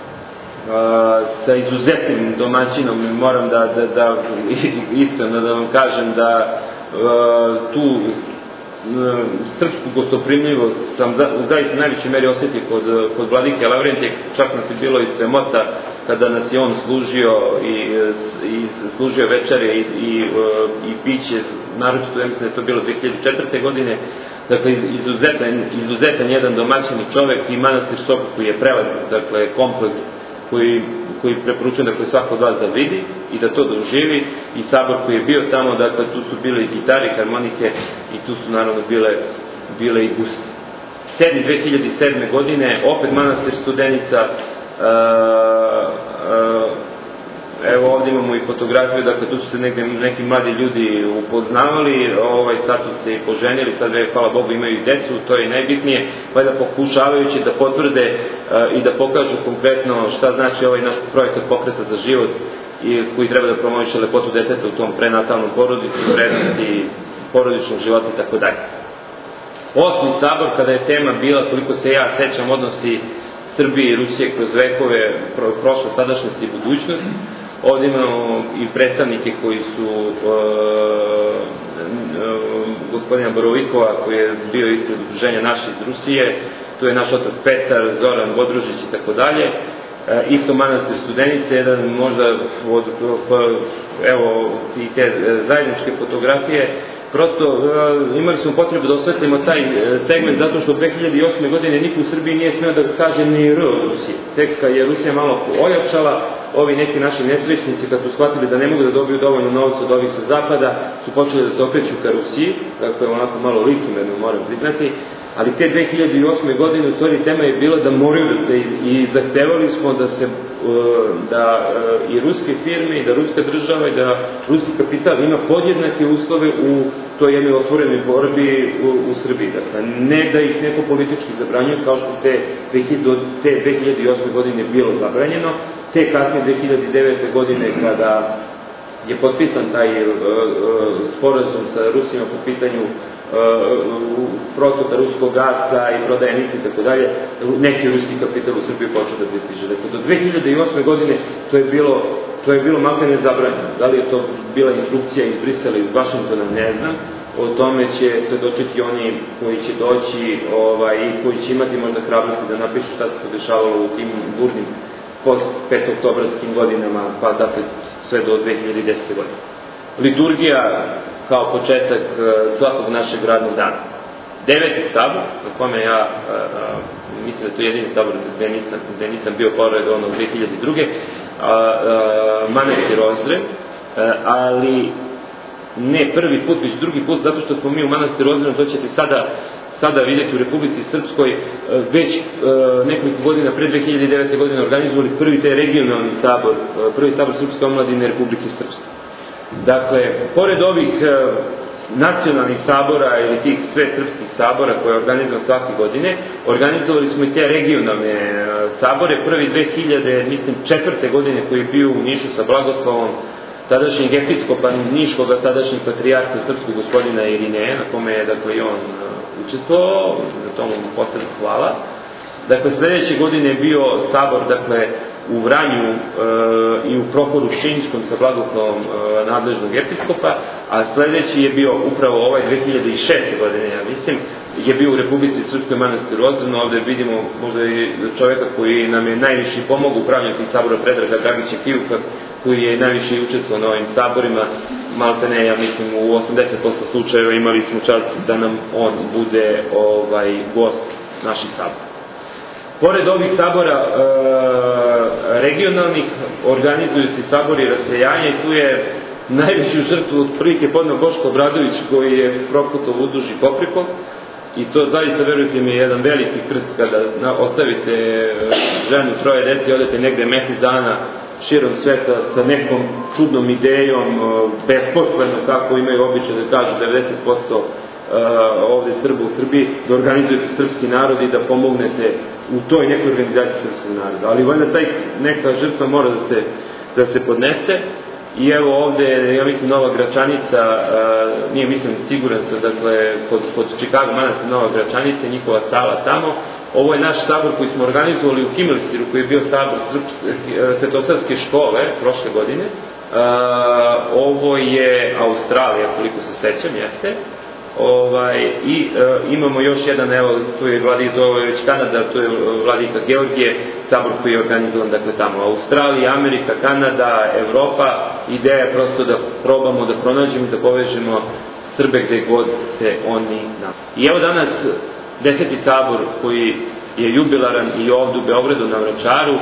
sa izuzetnim domaćinom, moram da, da, da iskreno da vam kažem da tu srpsku gostoprimljivost sam za, u zaista najvećoj meri osjetio kod, kod vladike Lavrentija, čak nas je bilo i sramota kada nas je on služio i, i služio večere i, i, i piće, naročito ja mislim da je to bilo dve hiljade četvrte. godine, dakle izuzetan, izuzetan jedan domaćin čovek i manastir Soko koji je prelep, dakle kompleks koji, koji preporučujem dakle, svako od vas da vidi i da to doživi, i sabor koji je bio tamo, dakle tu su bile i gitare, harmonike i tu su naravno bile, bile i guste. sedmi dve hiljade sedme. godine, opet manastir Studenica, uh, uh, evo ovdje imamo i fotografiju, dakle tu su se negde neki mladi ljudi upoznavali, ovaj, sad su se i poženili, sad hvala Bogu imaju i decu, to je najbitnije, pa da pokušavajući da potvrde uh, i da pokažu konkretno šta znači ovaj naš projekat Pokreta za život i koji treba da promoviše lepotu deteta u tom prenatalnom porodicu, vrednosti porodičnog života i tako dalje. Osmi sabor, kada je tema bila, koliko se ja sećam, odnosi Srbije i Rusije kroz vekove, pro, prošle, sadašnjost i budućnost. Ovdje imamo i predstavnike koji su uh, uh, gospodina Borovikova, koji je bio ispred udruženja naši iz Rusije, tu je naš otac Petar, Zoran Bodružić i tako dalje. Isto manastir Studenice, jedan možda od, evo, i te zajedničke fotografije. Prosto imali smo potrebu da osvetlimo taj segment zato što u dve hiljade osme. godine niko u Srbiji nije smeo da kaže ni R od Rusije. Tek kad je Rusija malo ojačala, ovi neki naši nesrećnici kad su shvatili da ne mogu da dobiju dovoljno novca od ovih sa zapada, su počeli da se okreću ka Rusiji, kako je onako malo licemerno, moram priznati, ali te dve hiljade osme. godine u stvari tema je bila da moraju da se, i zahtevali smo da se da i ruske firme i da ruska država i da ruski kapital ima podjednake uslove u toj jednoj otvorenoj borbi u, u Srbiji. Dakle, ne da ih neko politički zabranjuje kao što te, te dve hiljade osme. godine bilo zabranjeno, te kasnije dve hiljade devete. godine kada je potpisan taj uh, uh, sporazum sa Rusijom po pitanju uh, protoka ruskog gasa i prodaje emisije i tako dalje, neki ruski kapital u Srbiji počeo da pristiže. Dakle, do dve hiljade osme. godine to je bilo, to je bilo maltene zabranjeno. Da li je to bila instrukcija iz Brisela, iz Vašingtona, ne znam. O tome će se dočeti oni koji će doći ovaj, i koji će imati možda hrabrosti da napišu šta se to dešavalo u tim burnim post petoktobarskim godinama, pa dakle sve do dve hiljade desete. godine. Liturgija kao početak svakog našeg radnog dana. Deveti sabor, na kome ja a, a, mislim da je to jedini sabor gde nisam, gde nisam bio pored ono dve hiljade druge. A, a, manastir Ozren, a, ali ne prvi put, već drugi put, zato što smo mi u manastiru Ozren, to ćete sada sada vidjeti u Republici Srpskoj, već nekoliko godina pre dve hiljade devete. godine organizovali prvi taj regionalni sabor, prvi sabor Srpske omladine Republike Srpske. Dakle, pored ovih nacionalnih sabora ili tih sve srpskih sabora koje je organizovan svake godine, organizovali smo i te regionalne sabore. Prvi dve hiljade četvrte. godine koji je bio u Nišu sa blagoslovom tadašnjeg episkopa Niškoga, tadašnjeg patrijarha srpskog gospodina Irineja, na kome je dakle i on učestvovao, za to mu posebno hvala. Dakle, sledeće godine je bio sabor, dakle, u Vranju e, i u Prohoru Pčinjskom sa blagoslovom e, nadležnog episkopa, a sledeći je bio upravo ovaj dve hiljade šeste. godine, ja mislim, je bio u Republici Srpskoj manastiru Ozren. Ovde vidimo možda i čoveka koji nam je najviše pomogao u pravljanju tih sabora, Predraga Dragića Kijuka, koji je najviše učestvovao na ovim saborima. Maltene, ja mislim, u osamdeset posto slučajeva imali smo čast da nam on bude ovaj gost naših sabora. Pored ovih sabora e, regionalnih, organizuju se sabori rasejanja i tu je najveću žrtvu od prilike podneo Boško Obradović, koji je prokutao u duži popriko, i to zaista, verujte mi, je jedan veliki krst kada na, ostavite ženu, troje dece i odete negde mesec dana širom sveta sa nekom čudnom idejom, besposleno, kako imaju običaj da kažu devedeset posto ovde Srba u Srbiji, da organizujete srpski narod i da pomognete u toj nekoj organizaciji srpskog naroda. Ali valjda taj neka žrtva mora da se, da se podnese. I evo ovde, ja mislim, Nova Gračanica, nije mislim siguran sam, dakle, kod, kod Chicago manastir Nova Gračanica, njihova sala tamo. Ovo je naš sabor koji smo organizovali u Himmelstiru, koji je bio sabor svetosavske škole prošle godine. Ovo je Australija, koliko se sećam, jeste. Ovaj, i e, imamo još jedan, evo, tu je vladika, to je već Kanada, tu je vladika Georgije, sabor koji je organizovan, dakle, tamo, Australija, Amerika, Kanada, Evropa. Ideja je prosto da probamo da pronađemo, da povežemo Srbe gde god se oni nalaze. I evo danas deseti sabor koji je jubilaran i ovdje u Beogradu na Vračaru.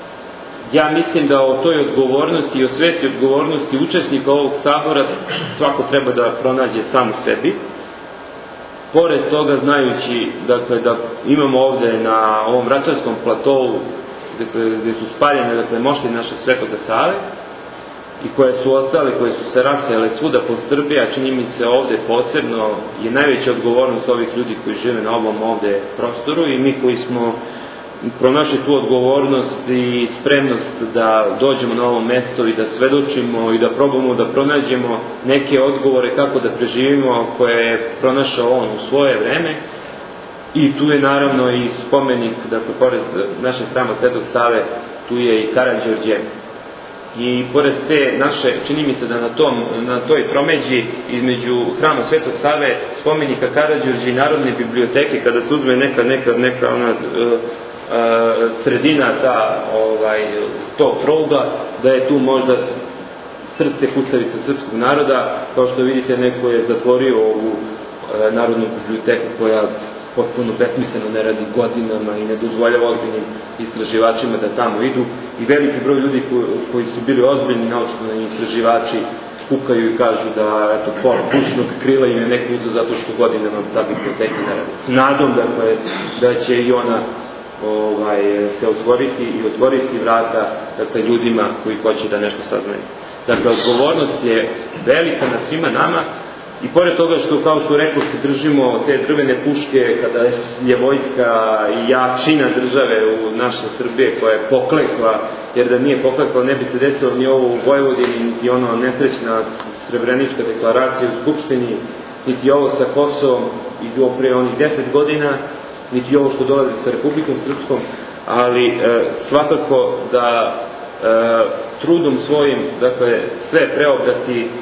Ja mislim da o toj odgovornosti i o svesti odgovornosti učesnika ovog sabora svako treba da pronađe sam u sebi. Pored toga, znajući, dakle, da imamo ovde na ovom Vračarskom platovu, dakle, gde su spaljene, dakle, mošti našeg Svetoga Save i koje su ostale, koje su se rasejale svuda po Srbiji, a čini mi se ovde posebno je najveća odgovornost ovih ljudi koji žive na ovom ovde prostoru i mi koji smo pronašli tu odgovornost i spremnost da dođemo na ovo mesto i da svedočimo i da probamo da pronađemo neke odgovore kako da preživimo koje je pronašao on u svoje vreme. I tu je naravno i spomenik, dakle, pored našeg hrama Svetog Save, tu je i Karađorđe. I pored te naše, čini mi se da na, tom, na toj tromeđi između hrama Svetog Save, spomenika Karađorđe i Narodne biblioteke, kada se uzme neka, neka, neka ona, uh, sredina ta, ovaj, tog kruga, da je tu možda srce kucavica srpskog naroda. Kao što vidite, neko je zatvorio ovu e, Narodnu biblioteku koja potpuno besmisleno ne radi godinama i ne dozvoljava ozbiljnim istraživačima da tamo idu, i veliki broj ljudi koji, koji su bili ozbiljni naučni istraživači kukaju i kažu da, eto, pola bušnog krila im je neko uzeo zato što godinama ta biblioteka ne radi. S nadom, dakle, da će i ona ovaj, se otvoriti i otvoriti vrata, dakle, ljudima koji hoće da nešto saznaju. Dakle, odgovornost je velika na svima nama i pored toga što, kao što rekao, držimo te drvene puške kada je vojska i jačina države u naše Srbije koja je poklekla, jer da nije poklekla ne bi se desilo ni ovo u Vojvodini, niti ono nesrećna Srebrenička deklaracija u Skupštini, niti ovo sa Kosovom i pre onih deset godina, niti ovo što dolazi sa Republikom Srpskom, ali e, svakako da e, trudom svojim, dakle, sve preobdati e,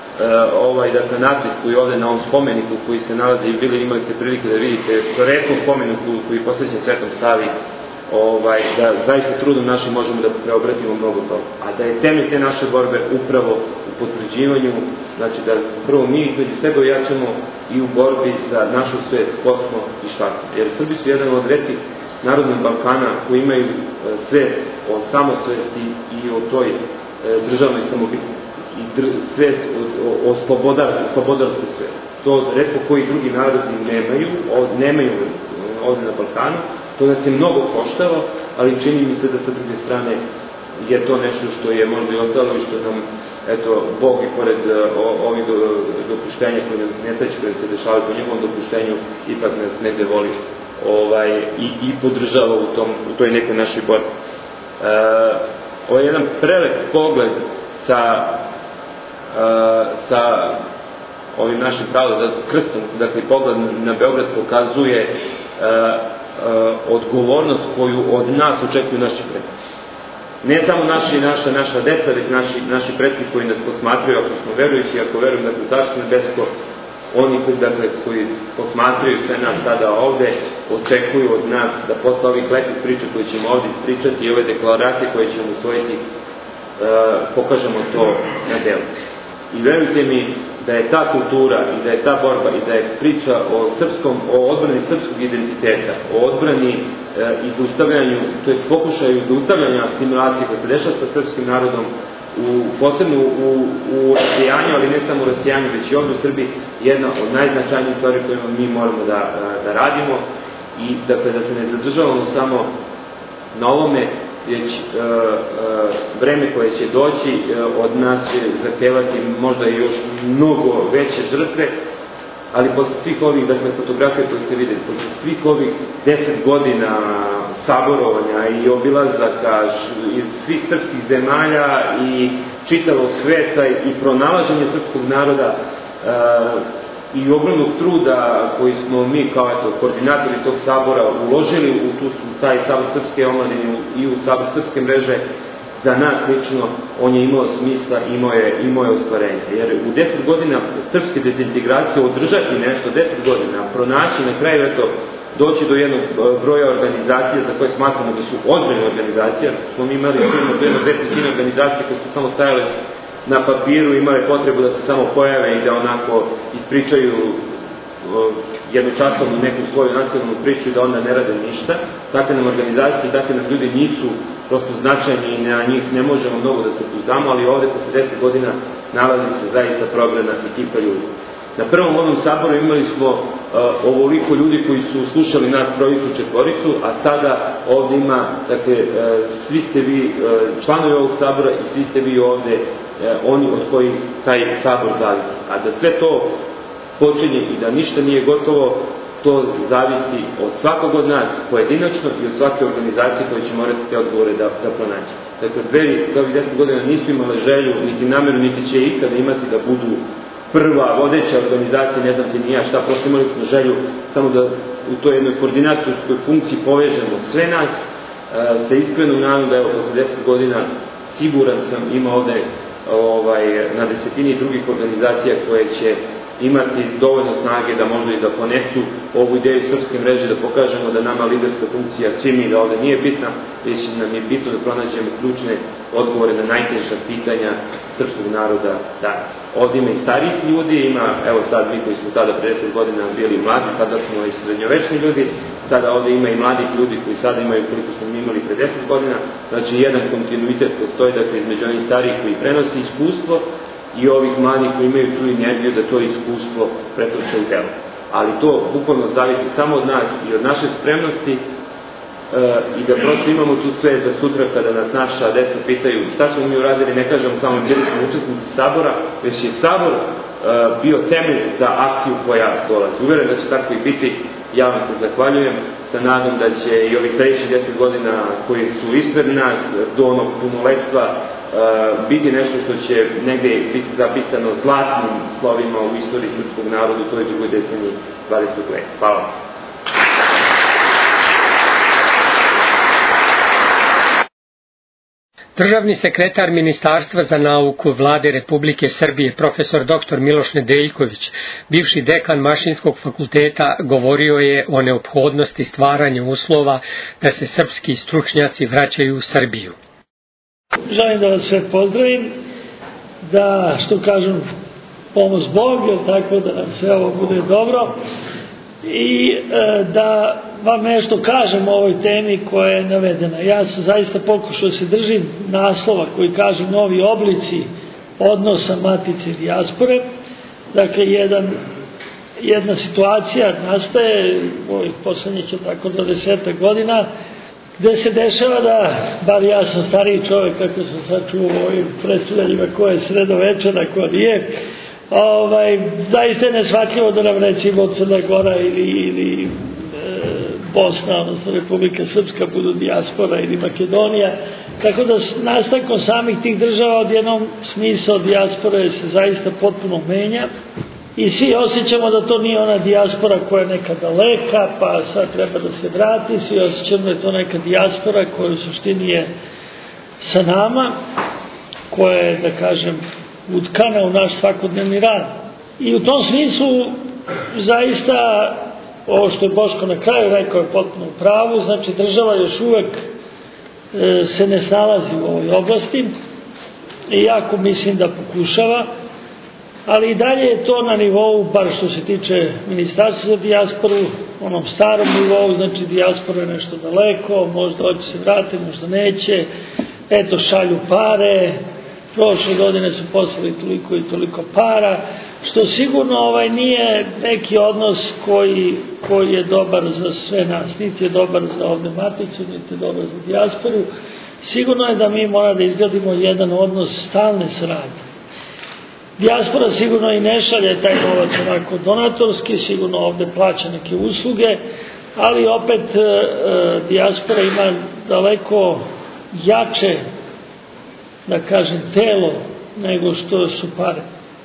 ovaj, dakle, natpis koji je ovde na ovom spomeniku koji se nalazi, i bili imali ste prilike da vidite, retkom spomeniku koji posvećen Svetom Savi, ovaj, da zaista trudom našim možemo da preobratimo mnogo toga. A da je temelj te naše borbe upravo u potvrđivanju, znači da prvo mi između sebe ojačamo i u borbi za našu svet, kosmo i štatno. Jer Srbi su jedan od retkih narodnih Balkana koji imaju svet o samosvesti i o toj državnoj samobitnosti. I svet o, o slobodarskoj slobodarskoj svesti. To retko koji drugi narodi nemaju, nemaju ovde na Balkanu. To nas je mnogo koštalo, ali čini mi se da sa druge strane je to nešto što je možda i ostalo i što nam, eto, Bog i pored o, ovih do, dopuštenja koje nam nesreće koje se dešavaju po njegovom dopuštenju, ipak nas negde voli ovaj, i, i podržava u, tom, u toj nekoj našoj borbi. E, ovo je jedan prelep pogled sa, e, sa ovim našim pravom, krstom, dakle, pogled na Beograd pokazuje e, odgovornost koju od nas očekuju naši predsi. Ne samo naši, naša, naša deca, već naši, naši predsi koji nas posmatraju, ako smo verujući, ako verujem da u Carstvo nebesko, oni koji, dakle, koji posmatraju sve nas tada ovde, očekuju od nas da posle ovih lepih priča koje ćemo ovde ispričati i ove deklaracije koje ćemo usvojiti, uh, pokažemo to na delu. I verujte mi da je ta kultura i da je ta borba i da je priča o srpskom, o odbrani srpskog identiteta, o odbrani e, i zaustavljanju, to je pokušaju zaustavljanja asimilacije koja se dešava sa srpskim narodom, u, posebno u, u rasijanju, ali ne samo u rasijanju, već i ovdje u Srbiji, jedna od najznačajnijih stvari kojima mi moramo da, da radimo i, dakle, da se ne zadržavamo samo na ovome, već e, e, vreme koje će doći e, od nas će zahtevati možda još mnogo veće žrtve ali posle svih ovih, dakle, fotografije koje ste videli, posle svih ovih deset godina saborovanja i obilazaka iz svih srpskih zemalja i čitavog sveta i pronalaženja srpskog naroda i ogromnog truda koji smo mi kao eto, koordinatori tog sabora uložili u tu, taj sabor srpske omladine i u sabor srpske mreže, za nas lično on je imao smisla, imao je, imao je ostvarenje. Jer u deset godina srpske dezintegracije održati nešto, deset godina, pronaći na kraju, eto, doći do jednog broja organizacija za koje smatramo da su ozbiljne organizacije, smo mi imali jedno dve trećine organizacije koje su samo stajale na papiru, imale potrebu da se samo pojave i da onako ispričaju jednu časovnu neku svoju nacionalnu priču i da onda ne rade ništa. Takve nam organizacije, takve nam ljudi nisu prosto značajni i na njih ne možemo mnogo da se pouzdamo, ali ovde posle deset godina nalazi se zaista programa ekipa ljudi. Na prvom ovom saboru imali smo uh, ovoliko ljudi koji su slušali nas trojicu četvoricu, a sada ovde ima, dakle, uh, svi ste vi uh, članovi ovog sabora i svi ste vi ovde uh, oni od kojih taj sabor zavisi. A da sve to počinje i da ništa nije gotovo, to zavisi od svakog od nas pojedinačno i od svake organizacije koje će morati te odgovore da, da pronaći. Dakle, Dveri za ovih deset godina nisu imale želju, niti nameru, niti će ikada imati da budu prva vodeća organizacija, ne znam ti ni ja šta, prosto imali smo želju samo da u toj jednoj koordinatorskoj funkciji povežemo sve nas, e, sa iskrenom nadom da evo posle deset godina siguran sam ima ovde ovaj, na desetini drugih organizacija koje će imati dovoljno snage da možda i da ponesu ovu ideju srpske mreže, da pokažemo da nama liderska funkcija, svi mi da ovde nije bitna, već nam je bitno da pronađemo ključne odgovore na najteža pitanja srpskog naroda danas. Ovde ima i starijih ljudi, ima, evo sad mi koji smo tada pre deset godina bili mladi, sada smo i srednjovečni ljudi, sada ovde ima i mladih ljudi koji sada imaju koliko smo mi imali pre deset godina, znači jedan kontinuitet postoji, dakle, između onih starijih koji prenosi iskustvo i ovih mladih koji imaju tu energiju da to iskustvo pretoče u delo. Ali to bukvalno zavisi samo od nas i od naše spremnosti e, i da prosto imamo tu sve da sutra kada nas naša deca pitaju šta smo mi uradili, ne kažemo samo bili smo učesnici sabora, već je sabor e, bio temelj za akciju koja dolazi. Uveren da će tako i biti. Ja vam se zahvaljujem sa nadom da će i ovih sledećih deset godina koji su ispred nas do onog punoletstva Uh, biti nešto što će negde biti zapisano zlatnim slovima u istoriji srpskog naroda u toj drugoj deceniji dvadesetog veka. Hvala. Državni sekretar Ministarstva za nauku Vlade Republike Srbije, profesor doktor Miloš Nedeljković, bivši dekan Mašinskog fakulteta, govorio je o neophodnosti stvaranja uslova da se srpski stručnjaci vraćaju u Srbiju. Želim da vas sve pozdravim, da, što kažem, pomoz Bog, jer tako da nam sve ovo bude dobro i e, da vam nešto kažem o ovoj temi koja je navedena. Ja sam zaista pokušao da se držim naslova koji kaže novi oblici odnosa matice i dijaspore. Dakle, jedan, jedna situacija nastaje u ovih poslednjih tako dvadesetak godina gde se dešava da, bar ja sam stariji čovjek, kako sam sad čuo u ovim predstavljanjima ko je sredovečana, ko nije, ovaj, zaista je neshvatljivo da nam recimo Crna Gora ili, ili e, Bosna, odnosno Republika Srpska budu dijaspora ili Makedonija, tako da nastankom samih tih država odjednom smisao dijaspore se zaista potpuno menja. I svi osjećamo da to nije ona dijaspora koja je neka daleka, pa sad treba da se vrati, svi osjećamo da je to neka dijaspora koja u suštini je sa nama, koja je, da kažem, utkana u naš svakodnevni rad. I u tom smislu, zaista, ovo što je Boško na kraju rekao je potpuno u pravu, znači država još uvek e, se ne snalazi u ovoj oblasti i jako mislim da pokušava, ali i dalje je to na nivou, bar što se tiče Ministarstva za dijasporu, onom starom nivou, znači dijaspora je nešto daleko, možda hoće se vratiti, možda neće, eto šalju pare, prošle godine su poslali toliko i toliko para, što sigurno ovaj nije neki odnos koji, koji je dobar za sve nas, niti je dobar za ovde maticu, niti je dobar za dijasporu. Sigurno je da mi moramo da izgradimo jedan odnos stalne saradnje. Dijaspora sigurno i ne šalje taj novac onako donatorski, sigurno ovde plaća neke usluge, ali opet e, e, dijaspora ima daleko jače, da kažem, telo nego što su pare.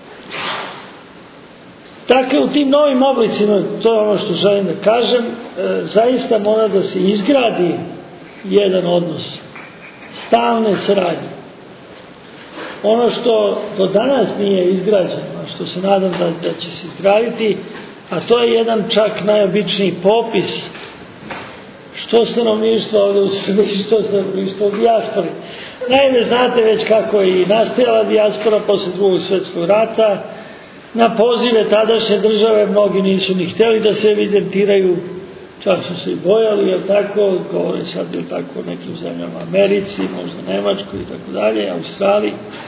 Dakle, u tim novim oblicima, to je ono što želim da kažem, e, zaista mora da se izgradi jedan odnos stalne saradnje. Ono što do danas nije izgrađeno, a što se nadam da, da će se izgraditi, a to je jedan čak najobičniji popis što stanovništva ovdje u Srbiji, što stanovništva u dijaspori. Naime, znate već kako je i nastajala dijaspora posle drugog svjetskog rata. Na pozive tadašnje države mnogi nisu ni htjeli da se evidentiraju, čak su se i bojali, jer tako, govore sad je tako o nekim zemljama, Americi, možda Nemačkoj i tako dalje, Australiji.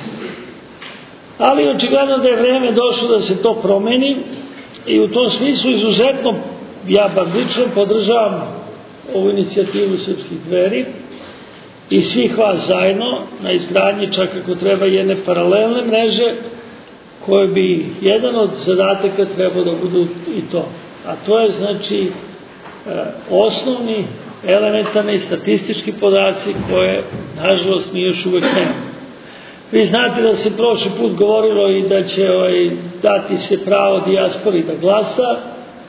Ali očigledno da je vreme došlo da se to promeni i u tom smislu izuzetno, ja bar lično podržavam ovu inicijativu Srpskih Dveri i svih vas zajedno na izgradnji, čak ako treba, jedne paralelne mreže koje bi jedan od zadataka trebao da budu i to. A to je znači osnovni, elementarni statistički podaci koje, nažalost, mi još uvek nemamo. Vi znate da se prošli put govorilo i da će ovaj, dati se pravo dijaspori da glasa,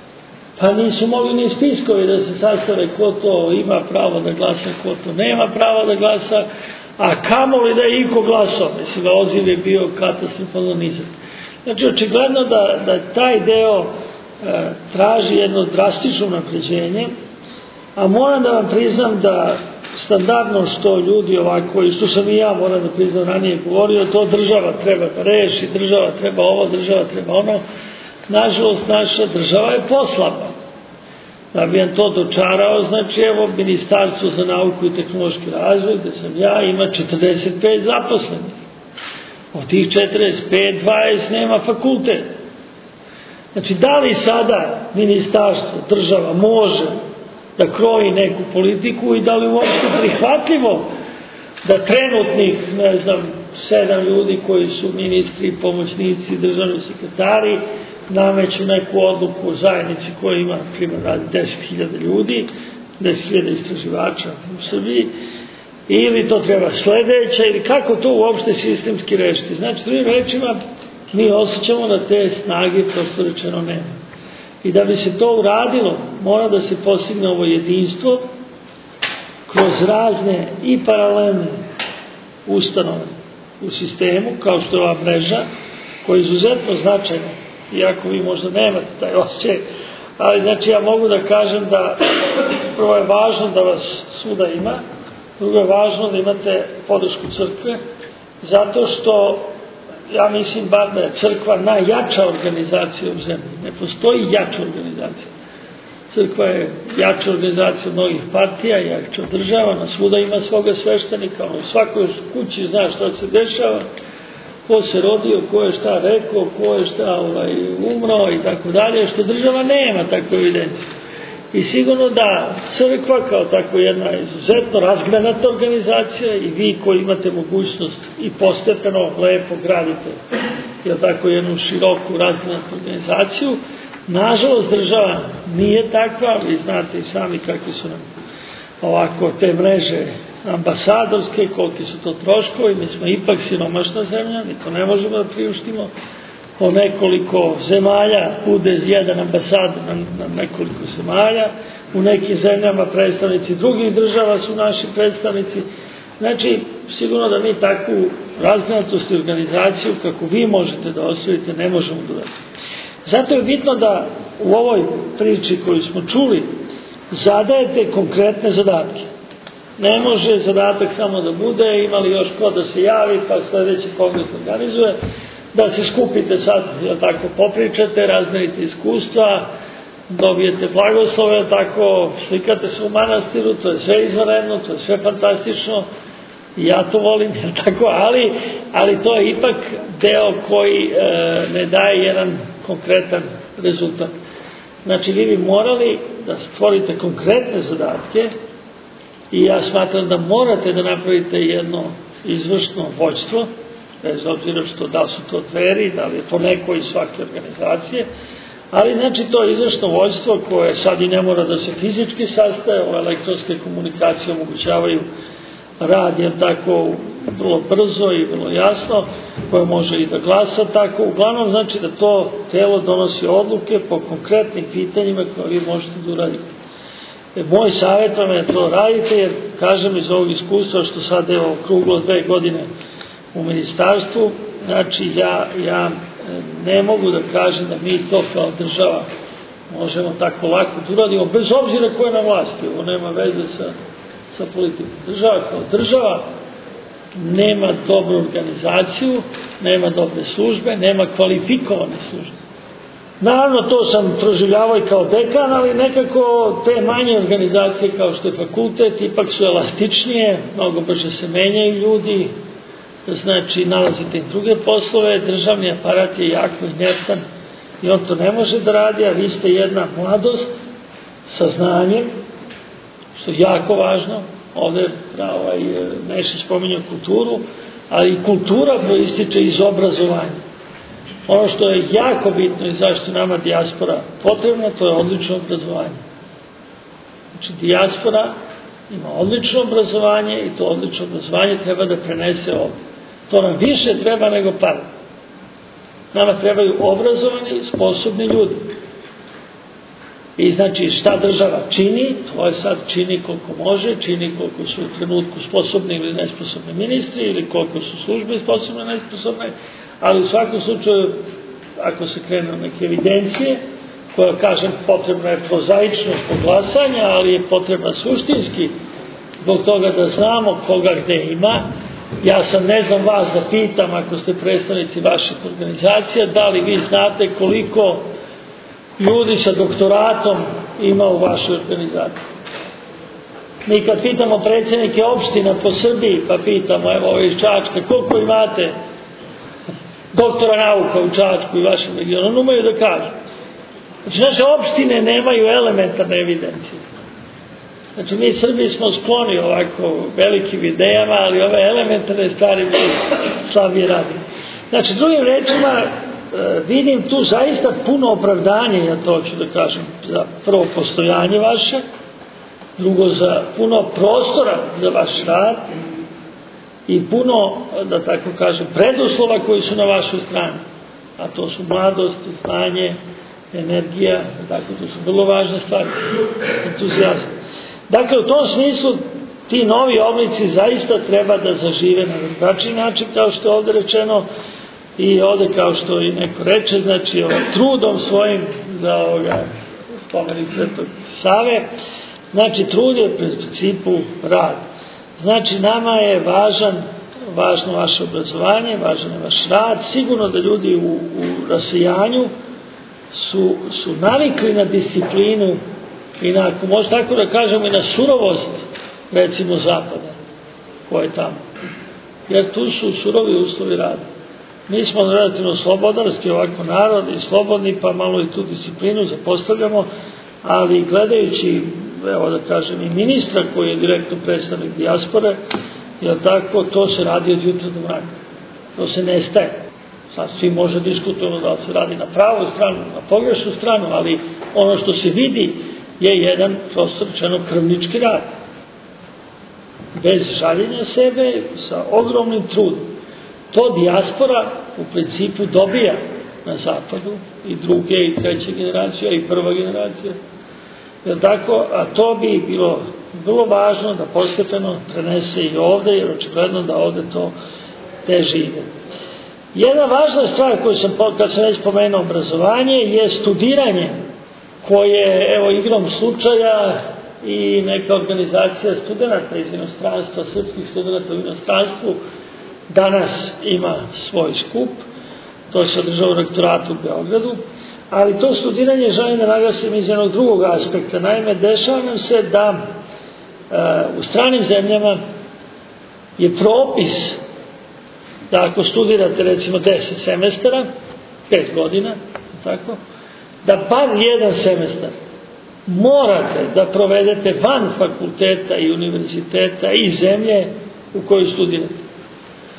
pa nisu mogli ni spiskovi da se sastave ko to ima pravo da glasa, ko to nema pravo da glasa, a kamoli da je iko glasao. Mislim da odziv je bio katastrofalno nizak. Znači, očigledno da, da taj deo e, traži jedno drastično napređenje, a moram da vam priznam da standardno što ljudi ovako, i što sam i ja moram da priznam ranije govorio, to država treba da reši, država treba ovo, država treba ono. Nažalost, naša država je poslaba. Da bi vam to dočarao, znači, evo, Ministarstvo za nauku i tehnološki razvoj, gde sam ja, ima četrdeset pet zaposlenih. Od tih četrdeset pet, dvadeset nema fakultet. Znači, da li sada ministarstvo, država može da kroji neku politiku i da li uopšte prihvatljivo da trenutnih, ne znam, sedam ljudi koji su ministri, pomoćnici, državni sekretari, nameću neku odluku u zajednici koja ima, primjer, radi deset hiljada ljudi, deset hiljada istraživača u Srbiji, ili to treba sledeća, ili kako to uopšte sistemski rešiti. Znači, drugim rečima, mi osjećamo da te snage, prosto rečeno, nema. I da bi se to uradilo, mora da se postigne ovo jedinstvo kroz razne i paralelne ustanove u sistemu, kao što je ova mreža, koja je izuzetno značajna, iako vi možda nemate taj osjećaj, ali znači ja mogu da kažem da prvo je važno da vas svuda ima, drugo je važno da imate podršku crkve, zato što ja mislim bar da je crkva najjača organizacija u zemlji. Ne postoji jača organizacija. Crkva je jača organizacija od mnogih partija, jača od država, na svuda ima svoga sveštenika, u svakoj kući zna šta se dešava, ko se rodio, ko je šta rekao, ko je šta ovaj, umro i tako dalje, što država nema takvu evidenciju. I sigurno da crkva kao tako jedna izuzetno razgranata organizacija i vi koji imate mogućnost i postepeno lepo gradite jel tako jednu široku razgranatu organizaciju, nažalost država nije takva, vi znate i sami kakvi su nam ovako te mreže ambasadorske, koliki su to troškovi, mi smo ipak siromašna zemlja, mi to ne možemo da priuštimo, po nekoliko zemalja bude jedan ambasador na, na nekoliko zemalja, u nekim zemljama predstavnici drugih država su naši predstavnici, znači sigurno da mi takvu razgranatost i organizaciju kako vi možete da osvojite ne možemo dodati. Zato je bitno da u ovoj priči koju smo čuli zadajete konkretne zadatke. Ne može zadatak samo da bude, imali još ko da se javi pa sledeći kongres organizuje, da se skupite sad, jel tako, popričate, razmenite iskustva, dobijete blagoslove, tako, slikate se u manastiru, to je sve izvanredno, to je sve fantastično, i ja to volim, jel tako, ali, ali to je ipak deo koji e, ne daje jedan konkretan rezultat. Znači, vi bi morali da stvorite konkretne zadatke i ja smatram da morate da napravite jedno izvršno vođstvo bez obzira što da su to Dveri, da li je to neko iz svake organizacije, ali znači to je izvršno vođstvo koje sad i ne mora da se fizički sastaje, ove elektronske komunikacije omogućavaju rad, jer tako vrlo brzo i vrlo jasno, koje može i da glasa tako. Uglavnom znači da to telo donosi odluke po konkretnim pitanjima koje vi možete da uradite. E, moj savjet vam je da to radite, jer kažem iz ovog iskustva što sad evo okruglo dve godine u ministarstvu, znači ja, ja ne mogu da kažem da mi to kao država možemo tako lako da uradimo, bez obzira ko je na vlasti, ovo nema veze sa, sa politikom. Država kao država nema dobru organizaciju, nema dobre službe, nema kvalifikovane službe. Naravno, to sam proživljavao i kao dekan, ali nekako te manje organizacije kao što je fakultet ipak su elastičnije, mnogo brže se menjaju ljudi, znači nalazite i druge poslove, državni aparat je jako inertan i on to ne može da radi, a vi ste jedna mladost sa znanjem, što je jako važno. Ovde ovaj, Nešić spominje kulturu, ali i kultura proističe iz obrazovanja. Ono što je jako bitno i zašto nama dijaspora potrebna, to je odlično obrazovanje. Znači, dijaspora ima odlično obrazovanje i to odlično obrazovanje treba da prenese ovdje. To nam više treba nego para. Nama trebaju obrazovani, sposobni ljudi. I znači šta država čini, to je sad čini koliko može, čini koliko su u trenutku sposobni ili nesposobni ministri, ili koliko su službe sposobne ili nesposobne, ali u svakom slučaju, ako se krene na neke evidencije, koja, kažem, potrebna je prozaično zbog glasanja, ali je potrebna suštinski zbog toga da znamo koga gde ima. Ja sam, ne znam vas da pitam, ako ste predstavnici vaših organizacija, da li vi znate koliko ljudi sa doktoratom ima u vašoj organizaciji. Mi kad pitamo predsjednike opština po Srbiji, pa pitamo, evo ovo iz Čačka, koliko imate doktora nauka u Čačku i vašem regionu, ono umaju da kažu. Znači, naše opštine nemaju elementarne evidencije. Znači, mi Srbiji smo skloni ovako velikim idejama, ali ove elementarne stvari mi slabije radimo. Znači, drugim rečima, vidim tu zaista puno opravdanje, ja to hoću da kažem, za prvo postojanje vaše, drugo za puno prostora za vaš rad i puno, da tako kažem, preduslova koji su na vašoj strani. A to su mladost, znanje, energija, tako, to su vrlo važne stvari, entuzijazam. Dakle, u tom smislu ti novi oblici zaista treba da zažive na drugačiji način, kao što je ovde rečeno, i ovde kao što i neko reče, znači ovaj, trudom svojim za ovoga spomenik Svetog Save, znači trud je u principu rad. Znači nama je važan, važno vaše obrazovanje, važan je vaš rad, sigurno da ljudi u, u rasejanju su, su navikli na disciplinu i na, ako može tako da kažemo, i na surovost, recimo Zapada, koje je tamo. Jer tu su surovi uslovi rada. Mi smo relativno slobodarski ovako narod i slobodni, pa malo i tu disciplinu zapostavljamo, ali gledajući, evo da kažem, i ministra koji je direktno predstavnik dijaspore, jer tako, to se radi od jutra do mraka. To se ne staje. Sad svi može diskutovati da se radi na pravu stranu, na pogrešnu stranu, ali ono što se vidi je jedan, prosto rečeno, krvnički rad. Bez žaljenja sebe, sa ogromnim trudom. To dijaspora u principu dobija na zapadu, i druge i treće generacije i prva generacija. Jer tako, a to bi bilo vrlo važno da postepeno prenese i ovde, jer očigledno da ovde to teže ide. Jedna važna stvar koju sam, kad sam već pomenuo obrazovanje, je studiranje, koje, evo, igrom slučaja i neka organizacija studenta iz inostranstva, srpskih studenta u inostranstvu, danas ima svoj skup, to se održava u rektoratu u Beogradu, ali to studiranje želim da naglasim iz jednog drugog aspekta. Naime, dešava nam se da e, u stranim zemljama je propis da ako studirate recimo deset semestara, pet godina, tako, da bar jedan semestar morate da provedete van fakulteta i univerziteta i zemlje u kojoj studirate.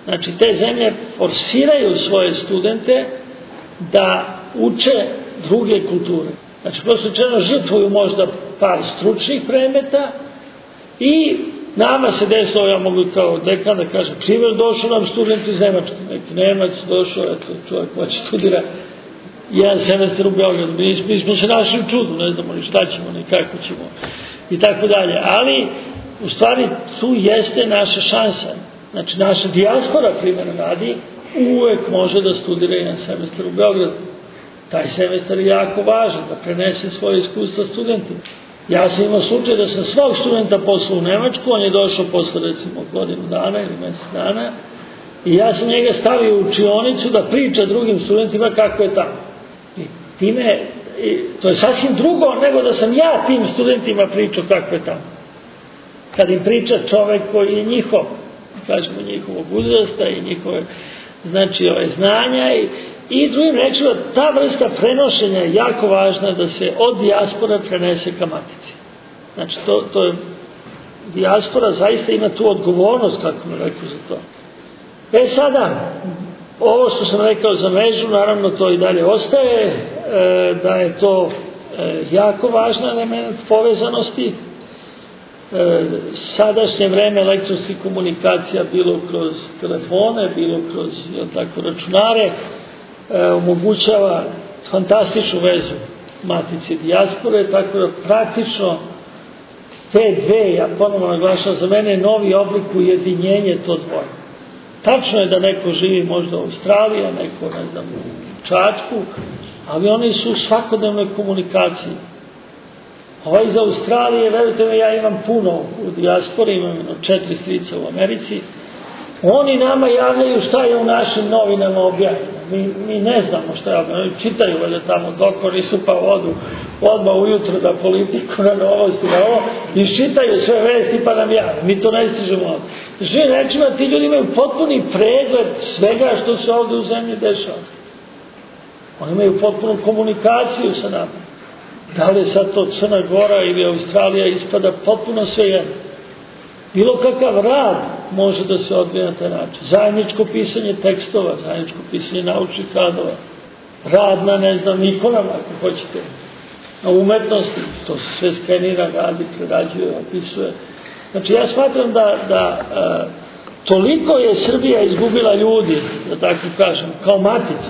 Znači, te zemlje forsiraju svoje studente da uče druge kulture. Znači, prosto rečeno, žrtvuju možda par stručnih predmeta i nama se desilo, ja mogu kao dekan da kažem, primjer, došao nam student iz Nemačke, neki Nemac došao, eto, čovjek hoće studira jedan semestar u Beogradu, mi, mi smo se našli u čudu, ne znamo ni šta ćemo, ni kako ćemo, i tako dalje, ali u stvari tu jeste naša šansa, znači naša dijaspora, primjer radi, uvek može da studira jedan semestar u Beogradu. Taj semestar je jako važan, da prenese svoje iskustva studentima. Ja sam imao slučaj da sam svog studenta poslao u Nemačku, on je došao posle recimo godinu dana ili mesec dana i ja sam njega stavio u učionicu da priča drugim studentima kako je tamo. I time, i to je sasvim drugo nego da sam ja tim studentima pričao kako je tamo. Kad im priča čovek koji je njihov, kažemo njihovog uzrasta i njihove, znači ove znanja i I drugim rečima, ta vrsta prenošenja je jako važna da se od dijaspora prenese ka matici. Znači, to, to je, dijaspora zaista ima tu odgovornost, kako mi rekao za to. E sada, ovo što sam rekao za mrežu, naravno to i dalje ostaje, e, da je to e, jako važan element povezanosti. E, sadašnje vreme elektronskih komunikacija, bilo kroz telefone, bilo kroz jel tako, računare, E, omogućava fantastičnu vezu matice dijaspore, tako da praktično te dve, ja ponovno naglašavam, za mene je novi oblik ujedinjenje to dvoje. Tačno je da neko živi možda u Australiji, a neko, ne znam, u Čačku, ali oni su u svakodnevnoj komunikaciji. Ovaj iz Australije, verujte me, ja imam puno u dijaspori, imam četiri strica u Americi, oni nama javljaju šta je u našim novinama objavljeno. Mi, mi ne znamo šta je objavljeno. Čitaju valjda tamo dok oni su pa vodu odmah ujutro da politiku, na novosti, na ovo, iščitaju sve vesti pa nam javljaju. Mi to ne stižemo ovdje. Znači, rečima, ti ljudi imaju potpuni pregled svega što se ovdje u zemlji dešava. Oni imaju potpunu komunikaciju sa nama. Da li je sad to Crna Gora ili Australija, ispada potpuno sve jedno. Bilo kakav rad može da se odvije na taj način. Zajedničko pisanje tekstova, zajedničko pisanje naučnih radova, rad na, ne znam, ikonama, ako hoćete, na umetnosti, to se sve skenira, radi, prerađuje, opisuje. Znači, ja smatram da, da a, toliko je Srbija izgubila ljudi, da tako kažem, kao matica,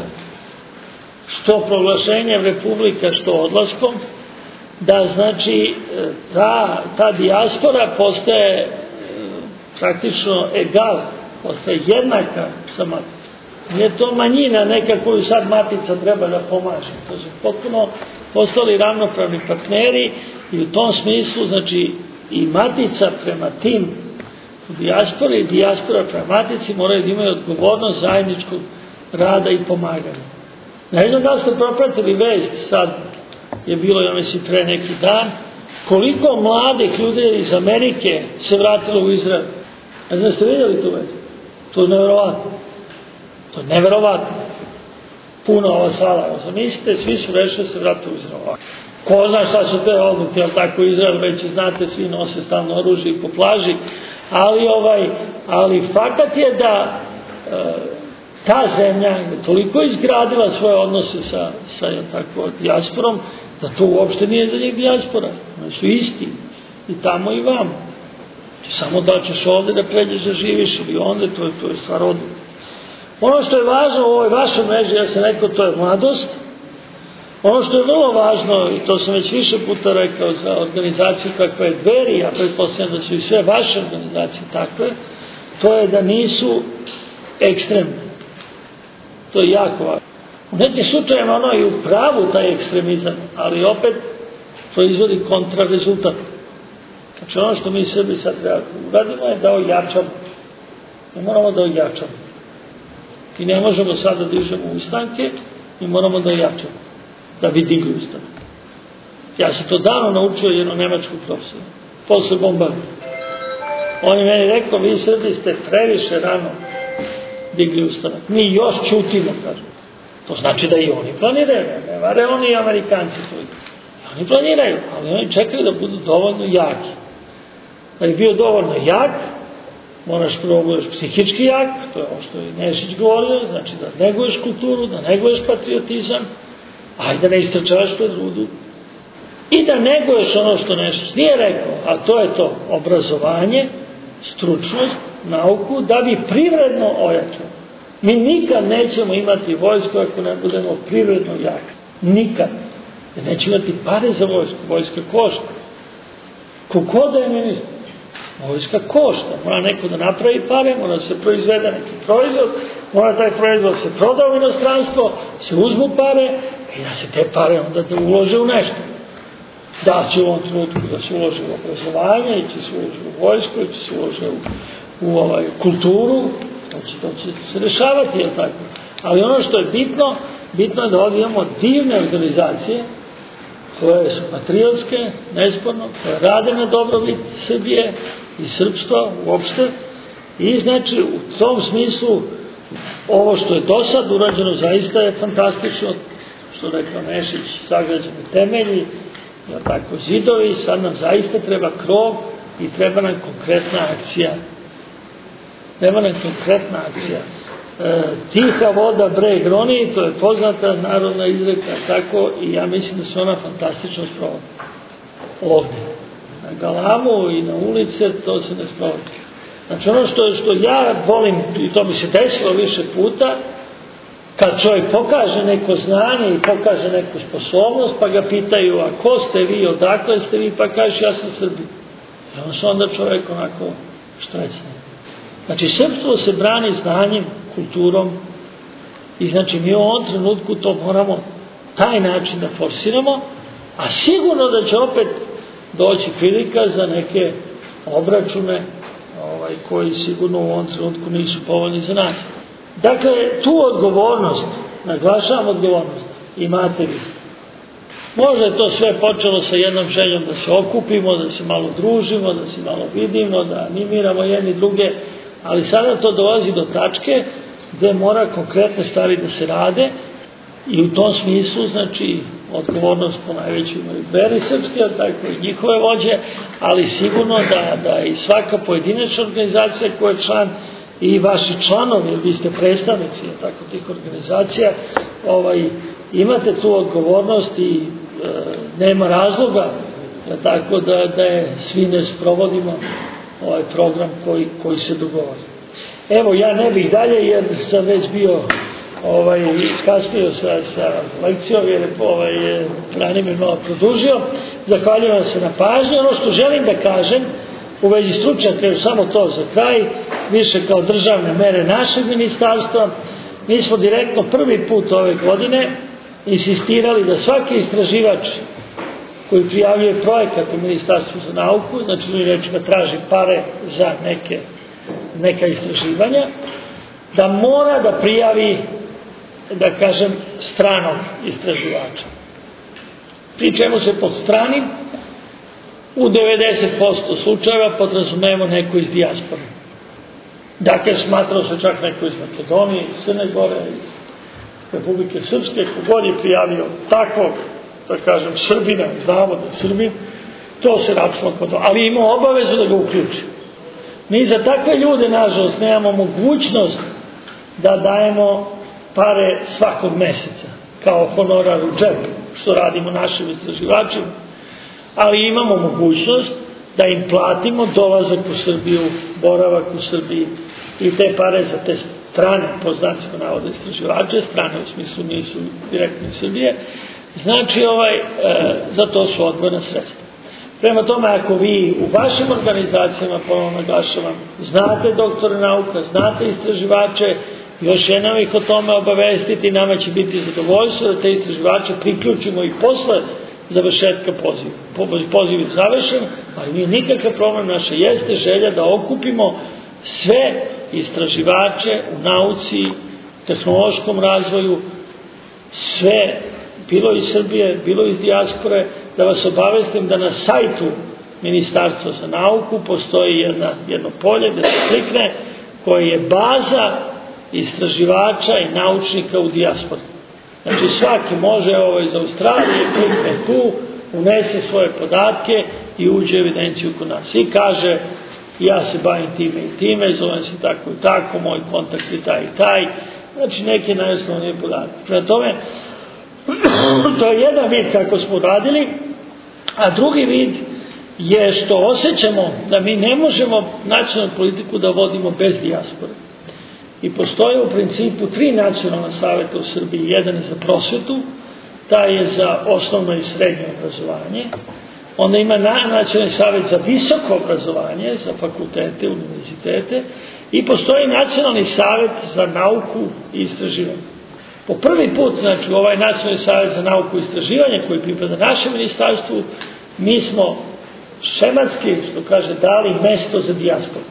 što proglašenjem republika, što odlaskom, da znači ta, ta dijaspora postaje praktično egal, postaje jednaka sa maticom. Nije to manjina neka koju sad matica treba da pomaže. To su potpuno postali ravnopravni partneri i u tom smislu, znači, i matica prema tim u dijaspori i dijaspora prema matici moraju da imaju odgovornost zajedničkog rada i pomaganja. Ne znam da li ste propratili vest, sad je bilo, ja mislim, pre neki dan, koliko mladih ljudi iz Amerike se vratilo u Izrael. Ne znam da ste vidjeli tu vest? To je neverovatno. To je neverovatno. Puno ova sala. Zamislite, svi su rešili da se vrate u Izrael. Ko zna šta su te odluke, ali tako Izrael već znate, svi nose stalno oružje po plaži, ali ovaj, ali fakat je da e, ta zemlja je toliko izgradila svoje odnose sa, sa tako, dijasporom, da to uopšte nije za njih dijaspora. Oni su isti. I tamo i vamo. Samo da ćeš ovde da pređeš da živiš ili onda, to je, to je stvar odluka. Ono što je važno u ovoj vašoj mreži, ja sam rekao, to je mladost. Ono što je vrlo važno, i to sam već više puta rekao za organizaciju kakva je Dveri, ja pretpostavljam da su i sve vaše organizacije takve, to je da nisu ekstremne. To je jako važno. U nekim slučajima ono je u pravu taj ekstremizam, ali opet proizvodi kontrarezultat. Znači ono što mi sebi sad treba uradimo je da ojačamo. Mi moramo da ojačamo. I ne možemo sad da dižemo ustanke, mi moramo da ojačamo. Da bi digli ustanke. Ja sam to davno naučio jednog nemačkog profesora. Posle bombardovanja. On je meni rekao, vi Srbi ste previše rano digli ustanak. Mi još ćutimo, kažem. To znači da i oni planiraju. Ne vare oni i Amerikanci to ide. I oni planiraju, ali oni čekaju da budu dovoljno jaki. Da je bio dovoljno jak, moraš prvo budeš psihički jak, to je ovo što je Nešić govorio, znači da neguješ kulturu, da neguješ patriotizam, a i da ne istrčavaš pred rudu. I da neguješ ono što Nešić nije rekao, a to je to obrazovanje, stručnost, nauku, da bi privredno ojačali. Mi nikad nećemo imati vojsku ako ne budemo privredno jaki. Nikad. Jer nećemo imati pare za vojsku. Vojska košta. Kako da je ministar? Vojska košta. Mora neko da napravi pare, mora da se proizvede neki proizvod, mora taj proizvod se proda u inostranstvo, se uzmu pare i da se te pare onda da ulože u nešto. Da će u ovom trenutku da se ulože u obrazovanje, i će se ulože u vojsku, i će se ulože u, u ovaj, kulturu, to će, to će se rešavati, je tako. Ali ono što je bitno, bitno je da ovdje imamo divne organizacije koje su patriotske, nesporno, koje rade na dobrobit Srbije i srpstva uopšte. I znači u tom smislu ovo što je do sad urađeno zaista je fantastično, što rekao Nešić, sagrađeni temelji, ja tako zidovi, sad nam zaista treba krov i treba nam konkretna akcija. Treba nam konkretna akcija. E, tiha voda breg roni, to je poznata narodna izreka, tako, i ja mislim da se ona fantastično sprovodi. Ovdje. Na Galamu i na ulice to se ne sprovodi. Znači ono što, što ja volim, i to mi se desilo više puta, kad čovjek pokaže neko znanje i pokaže neku sposobnost, pa ga pitaju, a ko ste vi, odakle ste vi, pa kažeš, ja sam Srbin. I on se onda čovjek onako štresne. Znači, srpstvo se brani znanjem, kulturom, i znači mi u ovom trenutku to moramo taj način da forsiramo, a sigurno da će opet doći prilika za neke obračune ovaj, koji sigurno u ovom trenutku nisu povoljni za nas. Dakle, tu odgovornost, naglašavam odgovornost, imate vi. Možda je to sve počelo sa jednom željom da se okupimo, da se malo družimo, da se malo vidimo, da animiramo jedni druge, ali sada to dolazi do tačke gde mora konkretne stvari da se rade i u tom smislu, znači, odgovornost po najvećoj veri srpske, tako i njihove vođe, ali sigurno da, da i svaka pojedinačna organizacija koja je član i vaši članovi, jer vi ste predstavnici tako, tih organizacija, ovaj, imate tu odgovornost i e, nema razloga ja, tako da, da je svi ne sprovodimo ovaj program koji, koji se dogovori. Evo, ja ne bih dalje, jer sam već bio ovaj, kasnio sa, sa lekcijom, jer ovaj, Branimir malo produžio. Zahvaljujem se na pažnju. Ono što želim da kažem u vezi stručnjaka, je samo to za kraj, više kao državne mere našeg ministarstva. Mi smo direktno prvi put ove godine insistirali da svaki istraživač koji prijavljuje projekat u Ministarstvu za nauku, znači mi rečima traži pare za neke, neka istraživanja, da mora da prijavi, da kažem, stranog istraživača. Pri čemu se pod stranim u devedeset posto slučajeva podrazumemo neko iz dijaspore. Dakle, smatrao se čak neko iz Makedonije, iz Crne Gore, iz Republike Srpske, kogod je prijavio takvog, da kažem, Srbina, znamo da je Srbin, to se računa kod ovo. Ali ima obavezu da ga uključi. Mi za takve ljude, nažalost, nemamo mogućnost da dajemo pare svakog meseca, kao honorar u džep, što radimo našim istraživačima, ali imamo mogućnost da im platimo dolazak u Srbiju, boravak u Srbiji i te pare za te strane, po znacima navoda istraživače, strane u smislu nisu direktno iz Srbije, znači ovaj, e, za to su odvojena sredstva. Prema tome, ako vi u vašim organizacijama, ponovno naglašavam, znate doktore nauka, znate istraživače, još jednom ih o tome obavestiti, nama će biti zadovoljstvo da te istraživače priključimo i posle završetka poziva. Poziv je završen, ali nije nikakav problem, naša jeste želja da okupimo sve istraživače u nauci, tehnološkom razvoju, sve, bilo iz Srbije, bilo iz dijaspore, da vas obavestim da na sajtu Ministarstva za nauku postoji jedna, jedno polje gde se klikne, koje je baza istraživača i naučnika u dijaspori. Znači svaki može ovo iz Australije, klikne tu, unese svoje podatke i uđe u evidenciju kod nas. I kaže ja se bavim time i time, zovem se tako i tako, moj kontakt je taj i taj, znači neke najosnovnije podatke. Prema tome, to je jedan vid kako smo radili, a drugi vid je što osjećamo da mi ne možemo nacionalnu politiku da vodimo bez dijaspore. I postoje u principu tri nacionalna savjeta u Srbiji. Jedan je za prosvetu, taj je za osnovno i srednje obrazovanje. Onda ima nacionalni savjet za visoko obrazovanje, za fakultete, univerzitete. I postoji nacionalni savjet za nauku i istraživanje. Po prvi put, znači, ovaj nacionalni savjet za nauku i istraživanje koji pripada našem ministarstvu, mi smo šematski, što kaže, dali mesto za dijasporu.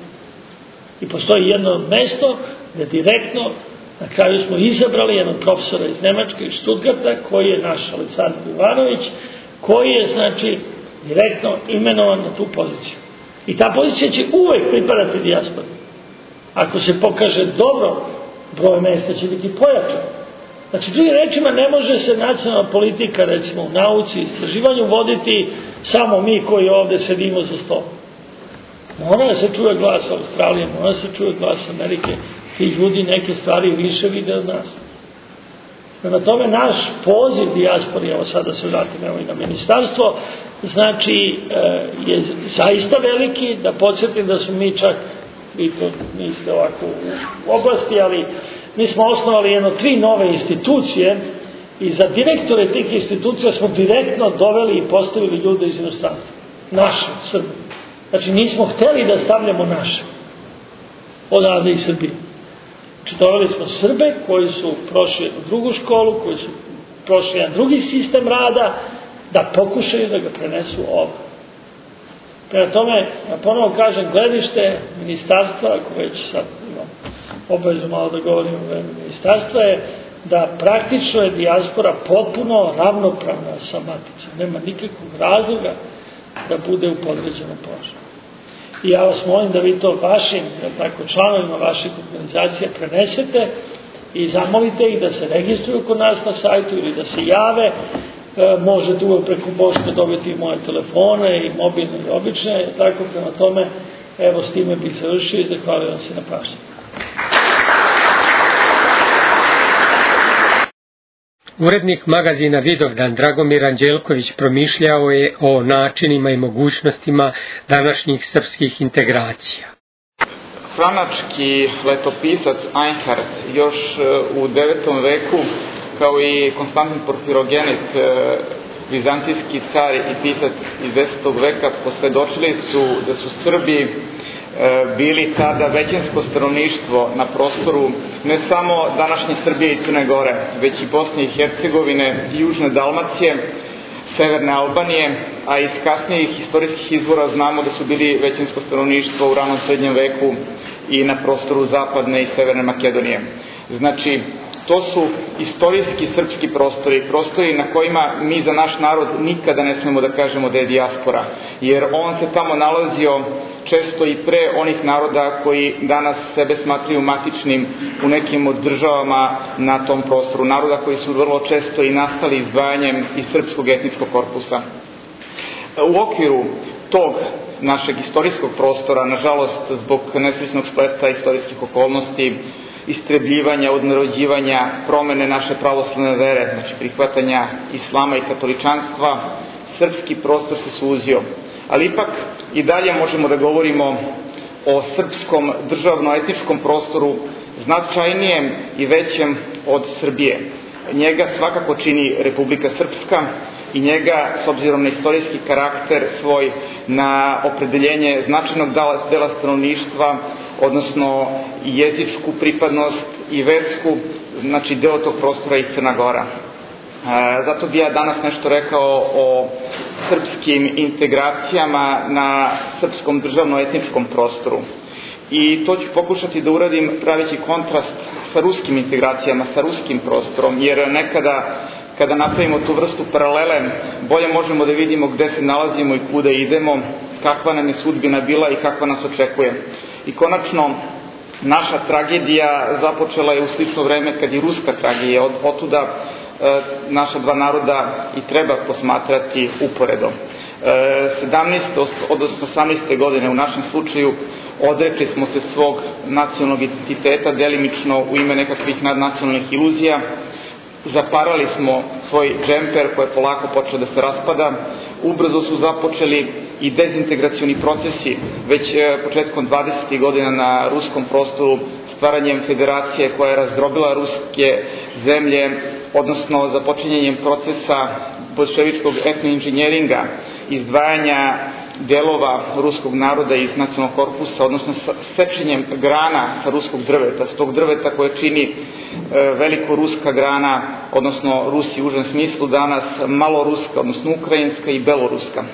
I postoji jedno mesto gdje direktno, na kraju smo izabrali jednog profesora iz Nemačke, iz Stuttgarta, koji je naš Aleksandar Ivanović, koji je, znači, direktno imenovan na tu poziciju. I ta pozicija će uvek pripadati dijaspori. Ako se pokaže dobro, broj mesta će biti pojačan. Znači, drugim rečima, ne može se nacionalna politika, recimo u nauci i istraživanju, voditi samo mi koji ovdje sedimo za stolom. Mora da se čuje glas Australije, mora da se čuje glas Amerike. Ti ljudi neke stvari više vide od nas. Prema tome, naš poziv dijaspori, evo sada se vratim evo i na ministarstvo, znači je zaista veliki, da podsjetim da smo mi čak, vi to niste ovako u oblasti, ali mi smo osnovali jedno tri nove institucije i za direktore tih institucija smo direktno doveli i postavili ljude iz inostranstva. Naše, Srbije. Znači nismo hteli da stavljamo naše odavde iz Srbije. Znači doveli smo Srbe koji su prošli jednu drugu školu, koji su prošli jedan drugi sistem rada, da pokušaju da ga prenesu ovdje. Prema tome, ja ponovo kažem, gledište ministarstva, ako već sad imam obavezu malo da govorim o vremenu ministarstva, je da praktično je dijaspora potpuno ravnopravna sa maticom. Nema nikakvog razloga da bude u podređenom položaju. I ja vas molim da vi to vašim, tako, članovima vaših organizacija prenesete i zamolite ih da se registruju kod nas na sajtu ili da se jave. E, možete uvek preko pošte dobiti i moje telefone i mobilne i obične, tako prema tome, evo s time bih završio i zahvalio vam se na pažnji. Urednik magazina Vidovdan Dragomir Anđelković promišljao je o načinima i mogućnostima današnjih srpskih integracija. Franački letopisac Einhard još u devetom veku, kao i Konstantin Porfirogenit, vizantijski car i pisac iz desetog veka, posvedočili su da su Srbi bili tada većinsko stanovništvo na prostoru ne samo današnje Srbije i Crne Gore, već i Bosne i Hercegovine, Južne Dalmacije, Severne Albanije, a iz kasnijih istorijskih izvora znamo da su bili većinsko stanovništvo u ranom srednjem veku i na prostoru Zapadne i Severne Makedonije. Znači, to su istorijski srpski prostori, prostori na kojima mi za naš narod nikada ne smemo da kažemo da je dijaspora, jer on se tamo nalazio često i pre onih naroda koji danas sebe smatraju matičnim u nekim od državama na tom prostoru, naroda koji su vrlo često i nastali izdvajanjem iz srpskog etničkog korpusa. U okviru tog našeg istorijskog prostora, nažalost zbog nesrećnog spleta istorijskih okolnosti, istrebljivanja, odnarođivanja, promene naše pravoslavne vere, znači prihvatanja islama i katoličanstva, srpski prostor se suzio. Ali ipak i dalje možemo da govorimo o srpskom državno-etničkom prostoru značajnijem i većem od Srbije. Njega svakako čini Republika Srpska i njega, s obzirom na istorijski karakter svoj, na opredeljenje značajnog dela stanovništva, odnosno jezičku pripadnost i versku, znači deo tog prostora i Crna Gora. Zato bi ja danas nešto rekao o srpskim integracijama na srpskom državno-etničkom prostoru. I to ću pokušati da uradim praveći kontrast sa ruskim integracijama, sa ruskim prostorom, jer nekada kada napravimo tu vrstu paralele, bolje možemo da vidimo gde se nalazimo i kuda idemo, kakva nam je sudbina bila i kakva nas očekuje. I konačno, naša tragedija započela je u slično vreme kad i ruska tragedija. Od, otuda naša dva naroda i treba posmatrati uporedo. sedamnaeste odnosno osamnaeste godine u našem slučaju odrekli smo se svog nacionalnog identiteta delimično u ime nekakvih nadnacionalnih iluzija, zaparali smo svoj džemper koji je polako počeo da se raspada, ubrzo su započeli i dezintegracioni procesi već početkom dvadesetih godina na ruskom prostoru stvaranjem federacije koja je razdrobila ruske zemlje, odnosno započinjanjem procesa bolševičkog etnoinženjeringa, izdvajanja delova ruskog naroda iz nacionalnog korpusa, odnosno sečenjem grana sa ruskog drveta, s tog drveta koje čini e, veliko ruska grana, odnosno Rusi u užem smislu danas, malo ruska, odnosno ukrajinska i beloruska.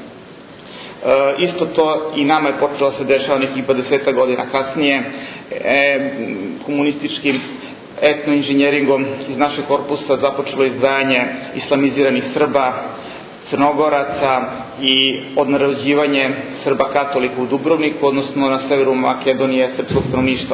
E, isto to i nama je počelo se dešava nekih dvadeset godina kasnije, e, komunističkim etnoinženjeringom iz našeg korpusa započelo izdvajanje islamiziranih Srba, Crnogoraca i odnarođivanje Srba katolika u Dubrovniku, odnosno na severu Makedonije srpskog stanovništva.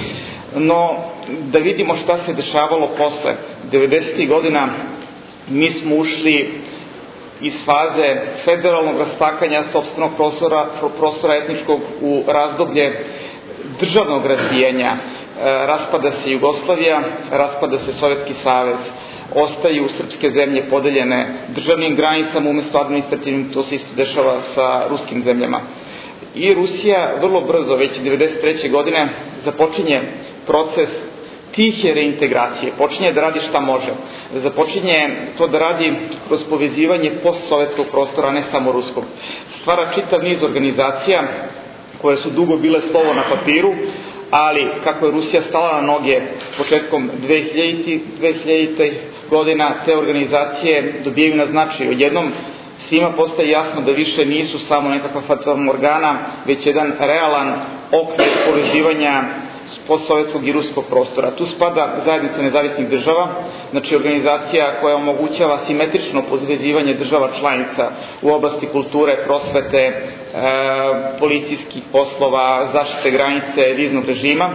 No, da vidimo šta se dešavalo posle. devedesetih godina mi smo ušli iz faze federalnog rastakanja sopstvenog prostora, prostora etničkog u razdoblje državnog razbijanja. Raspada se Jugoslavija, raspada se Sovjetski savez, ostaju srpske zemlje podeljene državnim granicama umesto administrativnim, to se isto dešava sa ruskim zemljama. I Rusija vrlo brzo, već devedeset treće godine, započinje proces tihe reintegracije, počinje da radi šta može. Započinje to da radi kroz povezivanje postsovjetskog prostora, a ne samo ruskog. Stvara čitav niz organizacija koje su dugo bile slovo na papiru, ali kako je Rusija stala na noge početkom dvehiljaditih godina, te organizacije dobijaju na značaju. Odjednom svima postaje jasno da više nisu samo nekakva fatamorgana, već jedan realan okvir povezivanja postsovjetskog i ruskog prostora. Tu spada zajednica nezavisnih država, znači organizacija koja omogućava simetrično povezivanje država članica u oblasti kulture, prosvete, e, policijskih poslova, zaštite granice, viznog režima.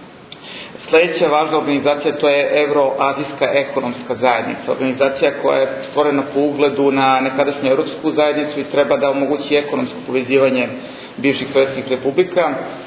Sledeća važna organizacija to je Evroazijska ekonomska zajednica, organizacija koja je stvorena po ugledu na nekadašnju evropsku zajednicu i treba da omogući ekonomsko povezivanje bivših sovjetskih republika.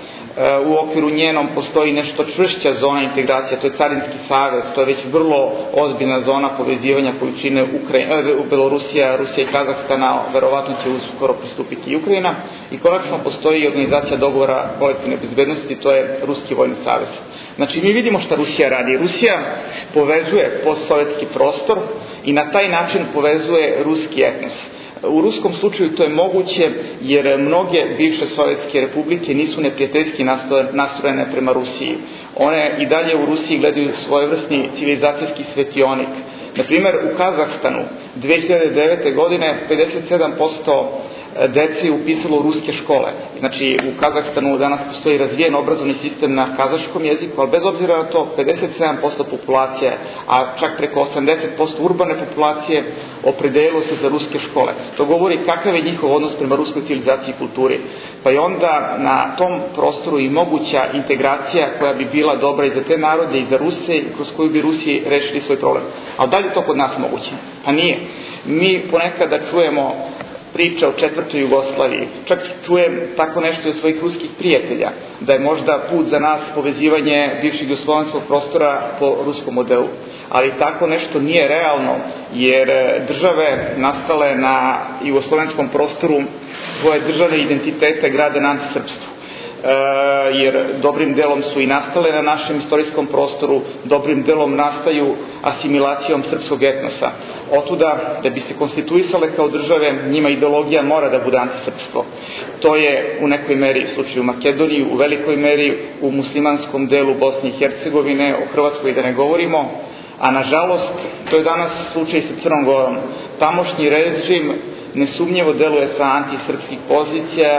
U okviru njenom postoji nešto čvršća zona integracija, to je Carinski savez, to je već vrlo ozbiljna zona povezivanja koju čine Ukrajina, Belorusija, Rusija i Kazahstana, verovatno će uskoro pristupiti i Ukrajina. I konačno postoji organizacija dogovora kolektivne bezbednosti, to je Ruski vojni savez. Znači mi vidimo šta Rusija radi. Rusija povezuje postsovjetski prostor i na taj način povezuje ruski etnos. U ruskom slučaju to je moguće jer mnoge bivše sovjetske republike nisu neprijateljski nastrojene prema Rusiji. One i dalje u Rusiji gledaju svojevrsni civilizacijski svetionik. Naprimjer, u Kazahstanu dve hiljade devete. godine pedeset sedam posto dece je upisalo ruske škole. Znači, u Kazahstanu danas postoji razvijen obrazovni sistem na kazaškom jeziku, ali bez obzira na to, pedeset sedam posto populacije, a čak preko osamdeset posto urbane populacije opredelilo se za ruske škole. To govori kakav je njihov odnos prema ruskoj civilizaciji i kulturi. Pa je onda na tom prostoru i moguća integracija koja bi bila dobra i za te narode i za Ruse, kroz koju bi Rusi rešili svoj problem. A da li je to kod nas moguće? Pa nije. Mi ponekada čujemo priča o četvrtoj Jugoslaviji. Čak čujem tako nešto od svojih ruskih prijatelja, da je možda put za nas povezivanje bivšeg jugoslovenskog prostora po ruskom modelu. Ali tako nešto nije realno, jer države nastale na jugoslovenskom prostoru svoje državne identitete grade na antisrpstvu. E, jer dobrim delom su i nastale na našem istorijskom prostoru, dobrim delom nastaju asimilacijom srpskog etnosa. Otuda, da bi se konstituisale kao države, njima ideologija mora da bude antisrpstvo. To je u nekoj meri slučaj u Makedoniji, u velikoj meri u muslimanskom delu Bosne i Hercegovine, o Hrvatskoj da ne govorimo, a nažalost to je danas slučaj sa Crnom Gorom. Tamošnji režim nesumnjivo deluje sa antisrpskih pozicija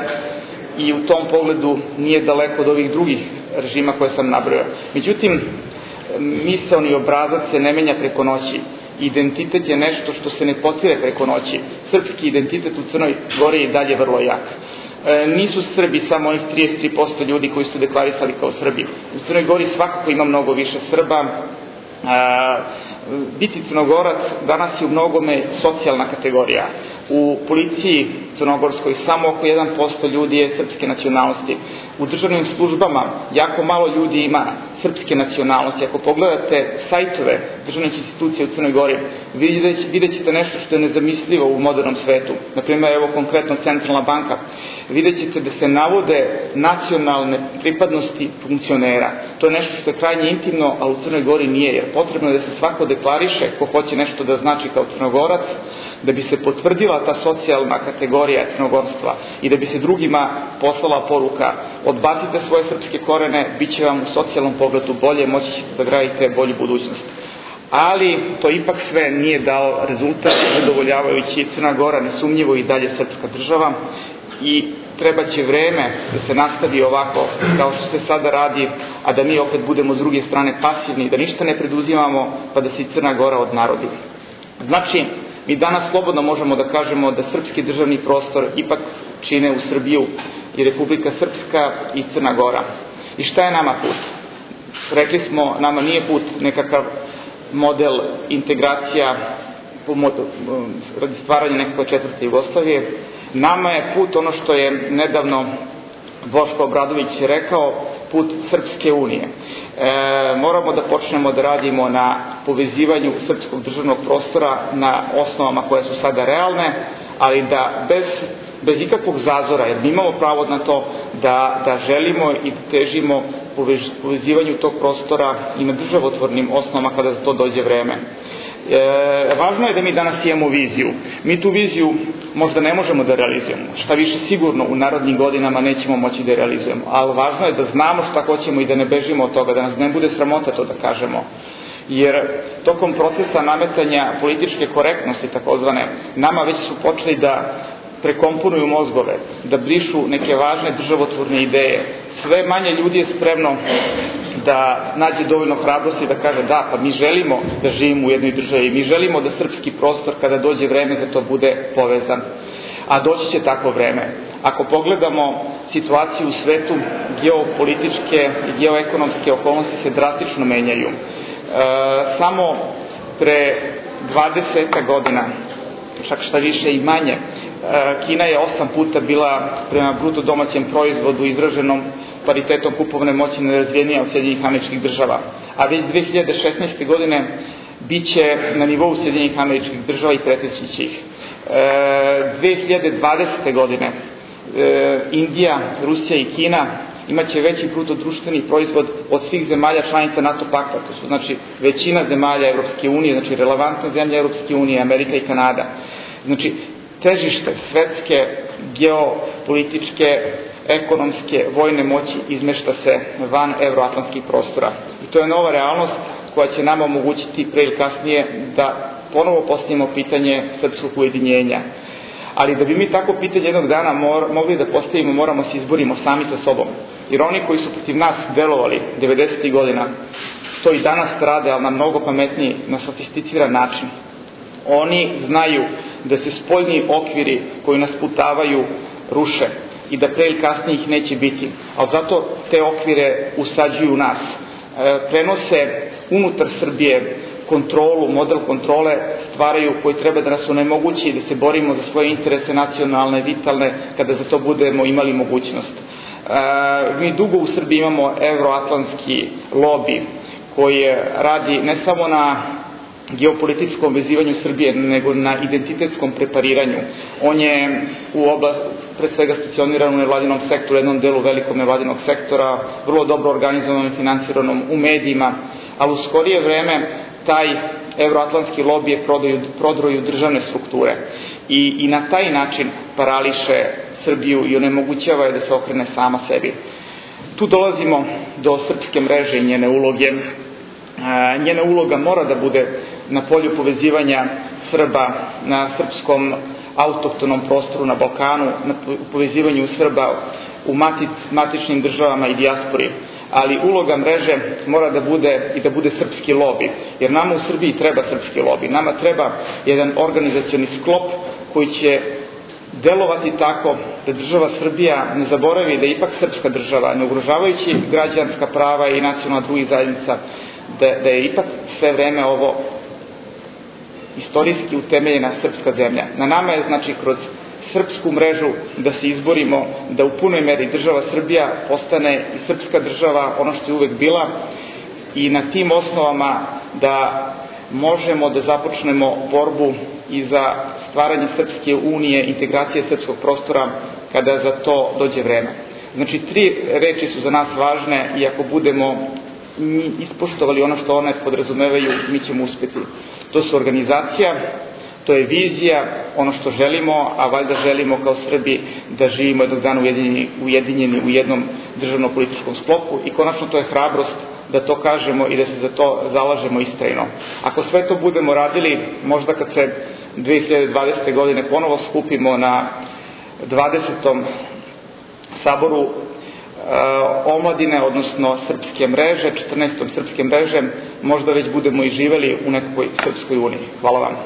i u tom pogledu nije daleko od ovih drugih režima koje sam nabrojao. Međutim, misaoni obrazac se ne menja preko noći. Identitet je nešto što se ne potire preko noći. Srpski identitet u Crnoj Gori je dalje vrlo jak. E, nisu Srbi samo onih trideset tri posto ljudi koji su deklarisali kao Srbi. U Crnoj Gori svakako ima mnogo više Srba Biti Crnogorac danas je u mnogome socijalna kategorija. U policiji crnogorskoj samo oko jedan posto ljudi je srpske nacionalnosti. U državnim službama jako malo ljudi ima srpske nacionalnosti. Ako pogledate sajtove državnih institucija u Crnoj Gori, vidjet ćete nešto što je nezamislivo u modernom svetu. Naprimjer, evo konkretno Centralna banka. Vidjet ćete da se navode nacionalne pripadnosti funkcionera. To je nešto što je krajnje intimno, ali u Crnoj Gori nije, jer potrebno je da se svako deklariše ko hoće nešto da znači kao Crnogorac, da bi se potvrdila ta socijalna kategorija crnogorstva i da bi se drugima poslala poruka: odbacite svoje srpske korene, bit će vam u socijalnom pogledu bolje, moći ćete da gradite bolju budućnost. Ali to ipak sve nije dao rezultat zadovoljavajući. Crna Gora nesumnjivo i dalje srpska država i treba će vreme da se nastavi ovako kao što se sada radi, a da mi opet budemo s druge strane pasivni, da ništa ne preduzimamo, pa da se i Crna Gora odnarodi. Znači, mi danas slobodno možemo da kažemo da srpski državni prostor ipak čine u Srbiju i Republika Srpska i Crna Gora. I šta je nama put? Rekli smo, nama nije put nekakav model integracija radi stvaranja nekakve četvrte Jugoslavije. Nama je put ono što je nedavno Boško Obradović rekao, put Srpske unije. E, moramo da počnemo da radimo na povezivanju srpskog državnog prostora na osnovama koje su sada realne, ali da bez, bez ikakvog zazora, jer mi imamo pravo na to da, da želimo i da težimo povez, povezivanju tog prostora i na državotvornim osnovama kada za to dođe vreme. E, važno je da mi danas imamo viziju. Mi tu viziju možda ne možemo da realizujemo. Šta više, sigurno u narodnim godinama nećemo moći da realizujemo. Ali važno je da znamo šta hoćemo i da ne bežimo od toga, da nas ne bude sramota to da kažemo. Jer tokom procesa nametanja političke korektnosti, takozvane, nama već su počeli da prekomponuju mozgove, da brišu neke važne državotvorne ideje. Sve manje ljudi je spremno da nađe dovoljno hrabrosti da kaže da, pa mi želimo da živimo u jednoj državi, mi želimo da srpski prostor kada dođe vreme za to bude povezan. A doći će takvo vreme. Ako pogledamo situaciju u svetu, geopolitičke i geoekonomske okolnosti se drastično menjaju. E, samo pre dvadeset godina, čak šta više i manje, Kina je osam puta bila prema bruto domaćem proizvodu izraženom paritetom kupovne moći nerazvijenija od Sjedinjenih Američkih Država. A već dve hiljade šesnaeste. godine bit će na nivou Sjedinjenih Američkih Država i preteći će ih. E, dve hiljade dvadesete. godine e, Indija, Rusija i Kina imaće veći bruto društveni proizvod od svih zemalja članica NATO pakta. To su znači većina zemalja Evropske unije, znači relevantne zemlje Evropske unije, Amerika i Kanada. Znači, težište svetske, geopolitičke, ekonomske, vojne moći izmešta se van evroatlantskih prostora. I to je nova realnost koja će nama omogućiti pre ili kasnije da ponovo postavimo pitanje srpskog ujedinjenja. Ali da bi mi tako pitanje jednog dana mor, mogli da postavimo, moramo se izborimo sami sa sobom. Jer oni koji su protiv nas delovali devedesetih godina, to i danas rade, ali na mnogo pametniji, na sofisticiran način. Oni znaju da se spoljni okviri koji nas putavaju ruše i da pre ili kasnije ih neće biti. Ali zato te okvire usađuju u nas. E, prenose unutar Srbije kontrolu, model kontrole stvaraju koji treba da nas onemogući da se borimo za svoje interese nacionalne, vitalne, kada za to budemo imali mogućnost. E, mi dugo u Srbiji imamo evroatlantski lobi koji radi ne samo na geopolitičkom vezivanju Srbije, nego na identitetskom prepariranju. On je u oblast, pre svega stacioniran u nevladinom sektoru, jednom delu velikog nevladinog sektora, vrlo dobro organizovanom i finansiranom u medijima, a u skorije vreme taj evroatlantski lobby je prodaju, prodroju državne strukture i, i na taj način parališe Srbiju i onemogućava je da se okrene sama sebi. Tu dolazimo do srpske mreže i njene uloge. E, njena uloga mora da bude na polju povezivanja Srba na srpskom autohtonom prostoru na Balkanu, na povezivanju Srba u matic, matičnim državama i dijaspori. Ali uloga mreže mora da bude i da bude srpski lobi, jer nama u Srbiji treba srpski lobi. Nama treba jedan organizacioni sklop koji će delovati tako da država Srbija ne zaboravi da je ipak srpska država, ne ugrožavajući građanska prava i nacionalna drugih zajednica, da, da je ipak sve vreme ovo istorijski utemeljena srpska zemlja. Na nama je, znači, kroz srpsku mrežu da se izborimo da u punoj meri država Srbija postane i srpska država, ono što je uvek bila, i na tim osnovama da možemo da započnemo borbu i za stvaranje Srpske unije, integracije srpskog prostora kada za to dođe vreme. Znači, tri reči su za nas važne i ako budemo ispoštovali ono što one podrazumevaju, mi ćemo uspeti. To su organizacija, to je vizija, ono što želimo, a valjda želimo kao Srbi da živimo jednog dana ujedinjeni, ujedinjeni u jednom državno-političkom sklopu, i konačno to je hrabrost da to kažemo i da se za to zalažemo istrajno. Ako sve to budemo radili, možda kad se dve hiljade dvadesete. godine ponovo skupimo na dvadesetom saboru e, omladine, odnosno srpske mreže, četrnaestom srpske mreže, možda već budemo i živeli u nekoj Srpskoj uniji. Hvala vam.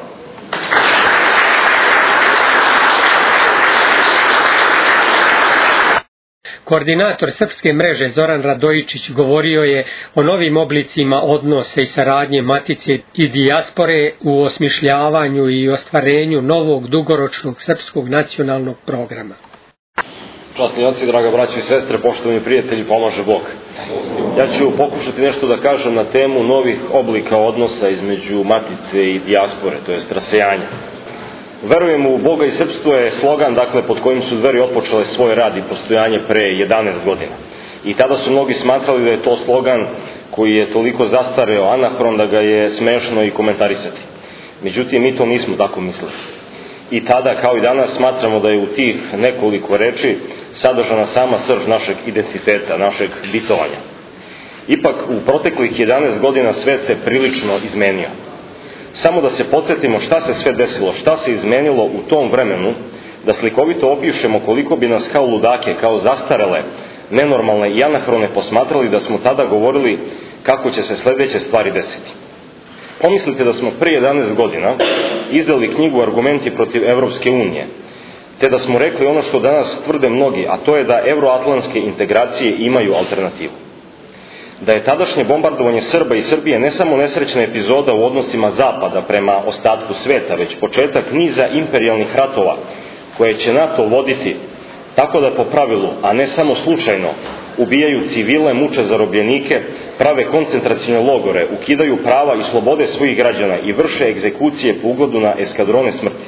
Koordinator Srpske mreže Zoran Radojičić govorio je o novim oblicima odnose i saradnje Matice i dijaspore u osmišljavanju i ostvarenju novog dugoročnog srpskog nacionalnog programa. Časni oci, draga braćo i sestre, poštovani prijatelji, pomaže Bog. Ja ću pokušati nešto da kažem na temu novih oblika odnosa između Matice i dijaspore, to je rasejanja. Verujemo u Boga i srpstvo je slogan, dakle, pod kojim su Dveri otpočele svoj rad i postojanje pre jedanaest godina. I tada su mnogi smatrali da je to slogan koji je toliko zastareo, anahron, da ga je smešno i komentarisati. Međutim, mi to nismo tako mislili. I tada, kao i danas, smatramo da je u tih nekoliko reči sadržana sama srž našeg identiteta, našeg bitovanja. Ipak, u proteklih jedanaest godina svet se prilično izmenio. Samo da se podsjetimo šta se sve desilo, šta se izmenilo u tom vremenu, da slikovito opišemo koliko bi nas kao ludake, kao zastarele, nenormalne i anahrone posmatrali da smo tada govorili kako će se sledeće stvari desiti. Pomislite da smo prije jedanaest godina izdali knjigu Argumenti protiv Evropske unije, te da smo rekli ono što danas tvrde mnogi, a to je da evroatlantske integracije imaju alternativu. Da je tadašnje bombardovanje Srba i Srbije ne samo nesrećna epizoda u odnosima Zapada prema ostatku sveta, već početak niza imperijalnih ratova koje će NATO voditi tako da po pravilu, a ne samo slučajno, ubijaju civile, muče zarobljenike, prave koncentracione logore, ukidaju prava i slobode svojih građana i vrše egzekucije po ugledu na eskadrone smrti.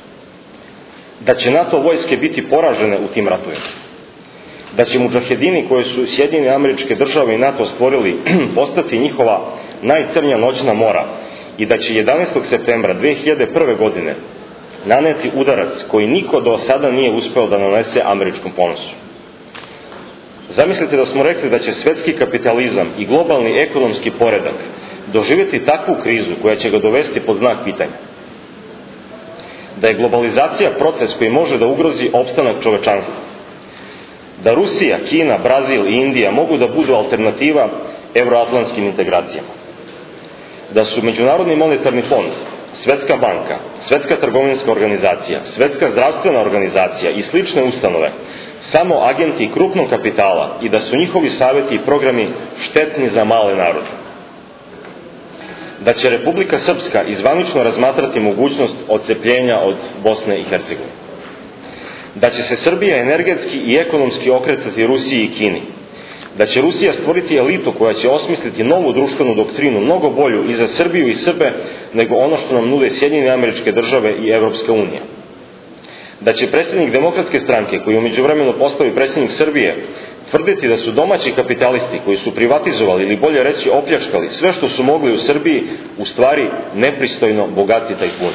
Da će NATO vojske biti poražene u tim ratovima. Da će mudžahedini koje su Sjedinjene Američke Države i NATO stvorili postati njihova najcrnja noćna mora i da će jedanaestog septembra dve hiljade prve. godine naneti udarac koji niko do sada nije uspeo da nanese američkom ponosu. Zamislite da smo rekli da će svetski kapitalizam i globalni ekonomski poredak doživjeti takvu krizu koja će ga dovesti pod znak pitanja. Da je globalizacija proces koji može da ugrozi opstanak čovečanstva. Da Rusija, Kina, Brazil i Indija mogu da budu alternativa evroatlantskim integracijama. Da su Međunarodni monetarni fond, Svetska banka, Svetska trgovinska organizacija, Svetska zdravstvena organizacija i slične ustanove samo agenti krupnog kapitala i da su njihovi savjeti i programi štetni za male narode. Da će Republika Srpska izvanično razmatrati mogućnost odcepljenja od Bosne i Hercegovine. Da će se Srbija energetski i ekonomski okretati Rusiji i Kini. Da će Rusija stvoriti elitu koja će osmisliti novu društvenu doktrinu, mnogo bolju i za Srbiju i Srbe nego ono što nam nude Sjedinjene Američke Države i Evropska unija. Da će predsjednik Demokratske stranke, koji je u međuvremenu postao i predsjednik Srbije, tvrditi da su domaći kapitalisti koji su privatizovali ili bolje reći opljačkali sve što su mogli u Srbiji, u stvari nepristojno bogati tajkuni.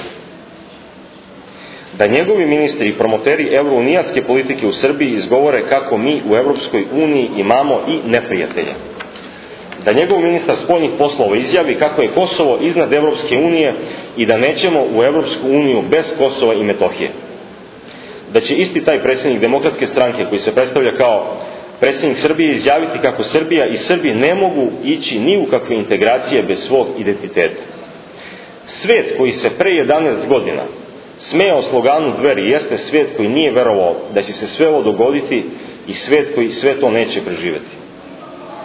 Da njegovi ministri i promoteri evrounijatske politike u Srbiji izgovore kako mi u Evropskoj uniji imamo i neprijatelja. Da njegov ministar spoljnih poslova izjavi kako je Kosovo iznad Evropske unije i da nećemo u Evropsku uniju bez Kosova i Metohije. Da će isti taj predsjednik Demokratske stranke, koji se predstavlja kao predsjednik Srbije, izjaviti kako Srbija i Srbi ne mogu ići ni u kakve integracije bez svog identiteta. Svet koji se pre jedanaest godina smejao sloganu Dveri jeste svet koji nije verovao da će se sve ovo dogoditi i svet koji sve to neće preživeti.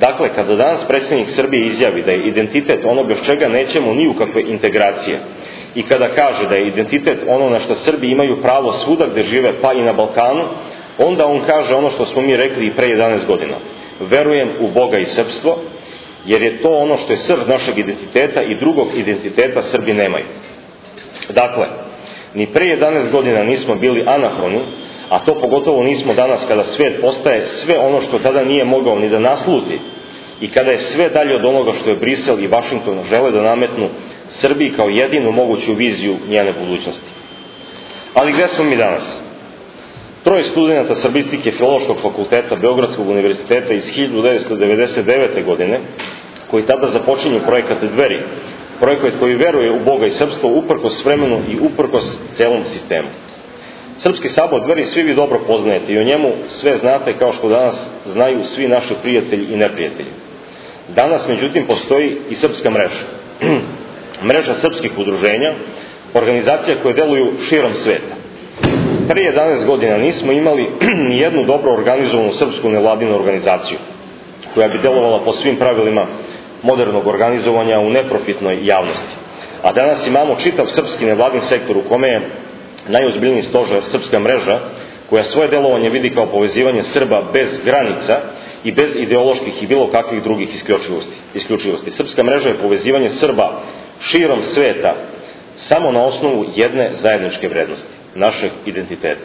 Dakle, kada danas predsjednik Srbije izjavi da je identitet ono bez čega nećemo ni u kakve integracije i kada kaže da je identitet ono na što Srbi imaju pravo svuda gde žive, pa i na Balkanu, onda on kaže ono što smo mi rekli i pre jedanaest godina. Verujem u Boga i srpstvo, jer je to ono što je srž našeg identiteta i drugog identiteta Srbi nemaju. Dakle, ni pre jedanaest godina nismo bili anahroni, a to pogotovo nismo danas kada svet postaje sve ono što tada nije mogao ni da nasluti i kada je sve dalje od onoga što je Brisel i Vašington žele da nametnu Srbiji kao jedinu moguću viziju njene budućnosti. Ali gde smo mi danas? Troje studenta srbistike Filološkog fakulteta Beogradskog univerziteta iz hiljadu devetsto devedeset devete. godine, koji tada započinju projekat Dveri, projekat koji veruje u Boga i srpstvo uprkos vremenu i uprkos celom sistemu. Srpski sabor Dveri svi vi dobro poznajete i o njemu sve znate kao što danas znaju svi naši prijatelji i neprijatelji. Danas, međutim, postoji i srpska mreža. Mreža srpskih udruženja, organizacija koje deluju širom sveta. Pre jedanaest godina nismo imali ni jednu dobro organizovanu srpsku nevladinu organizaciju, koja bi delovala po svim pravilima modernog organizovanja u neprofitnoj javnosti. A danas imamo čitav srpski nevladin sektor u kome je najozbiljniji stožer srpska mreža, koja svoje delovanje vidi kao povezivanje Srba bez granica i bez ideoloških i bilo kakvih drugih isključivosti. isključivosti. Srpska mreža je povezivanje Srba širom sveta samo na osnovu jedne zajedničke vrednosti, našeg identiteta.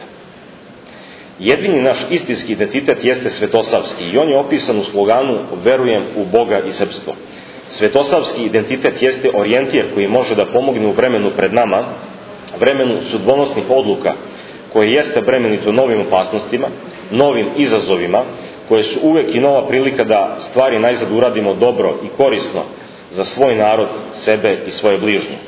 Jedini naš istinski identitet jeste svetosavski i on je opisan u sloganu verujem u Boga i srpstvo. Svetosavski identitet jeste orijentir koji može da pomogne u vremenu pred nama, vremenu sudbonosnih odluka, koje jeste bremenito novim opasnostima, novim izazovima, koje su uvek i nova prilika da stvari najzad uradimo dobro i korisno za svoj narod, sebe i svoje bližnje.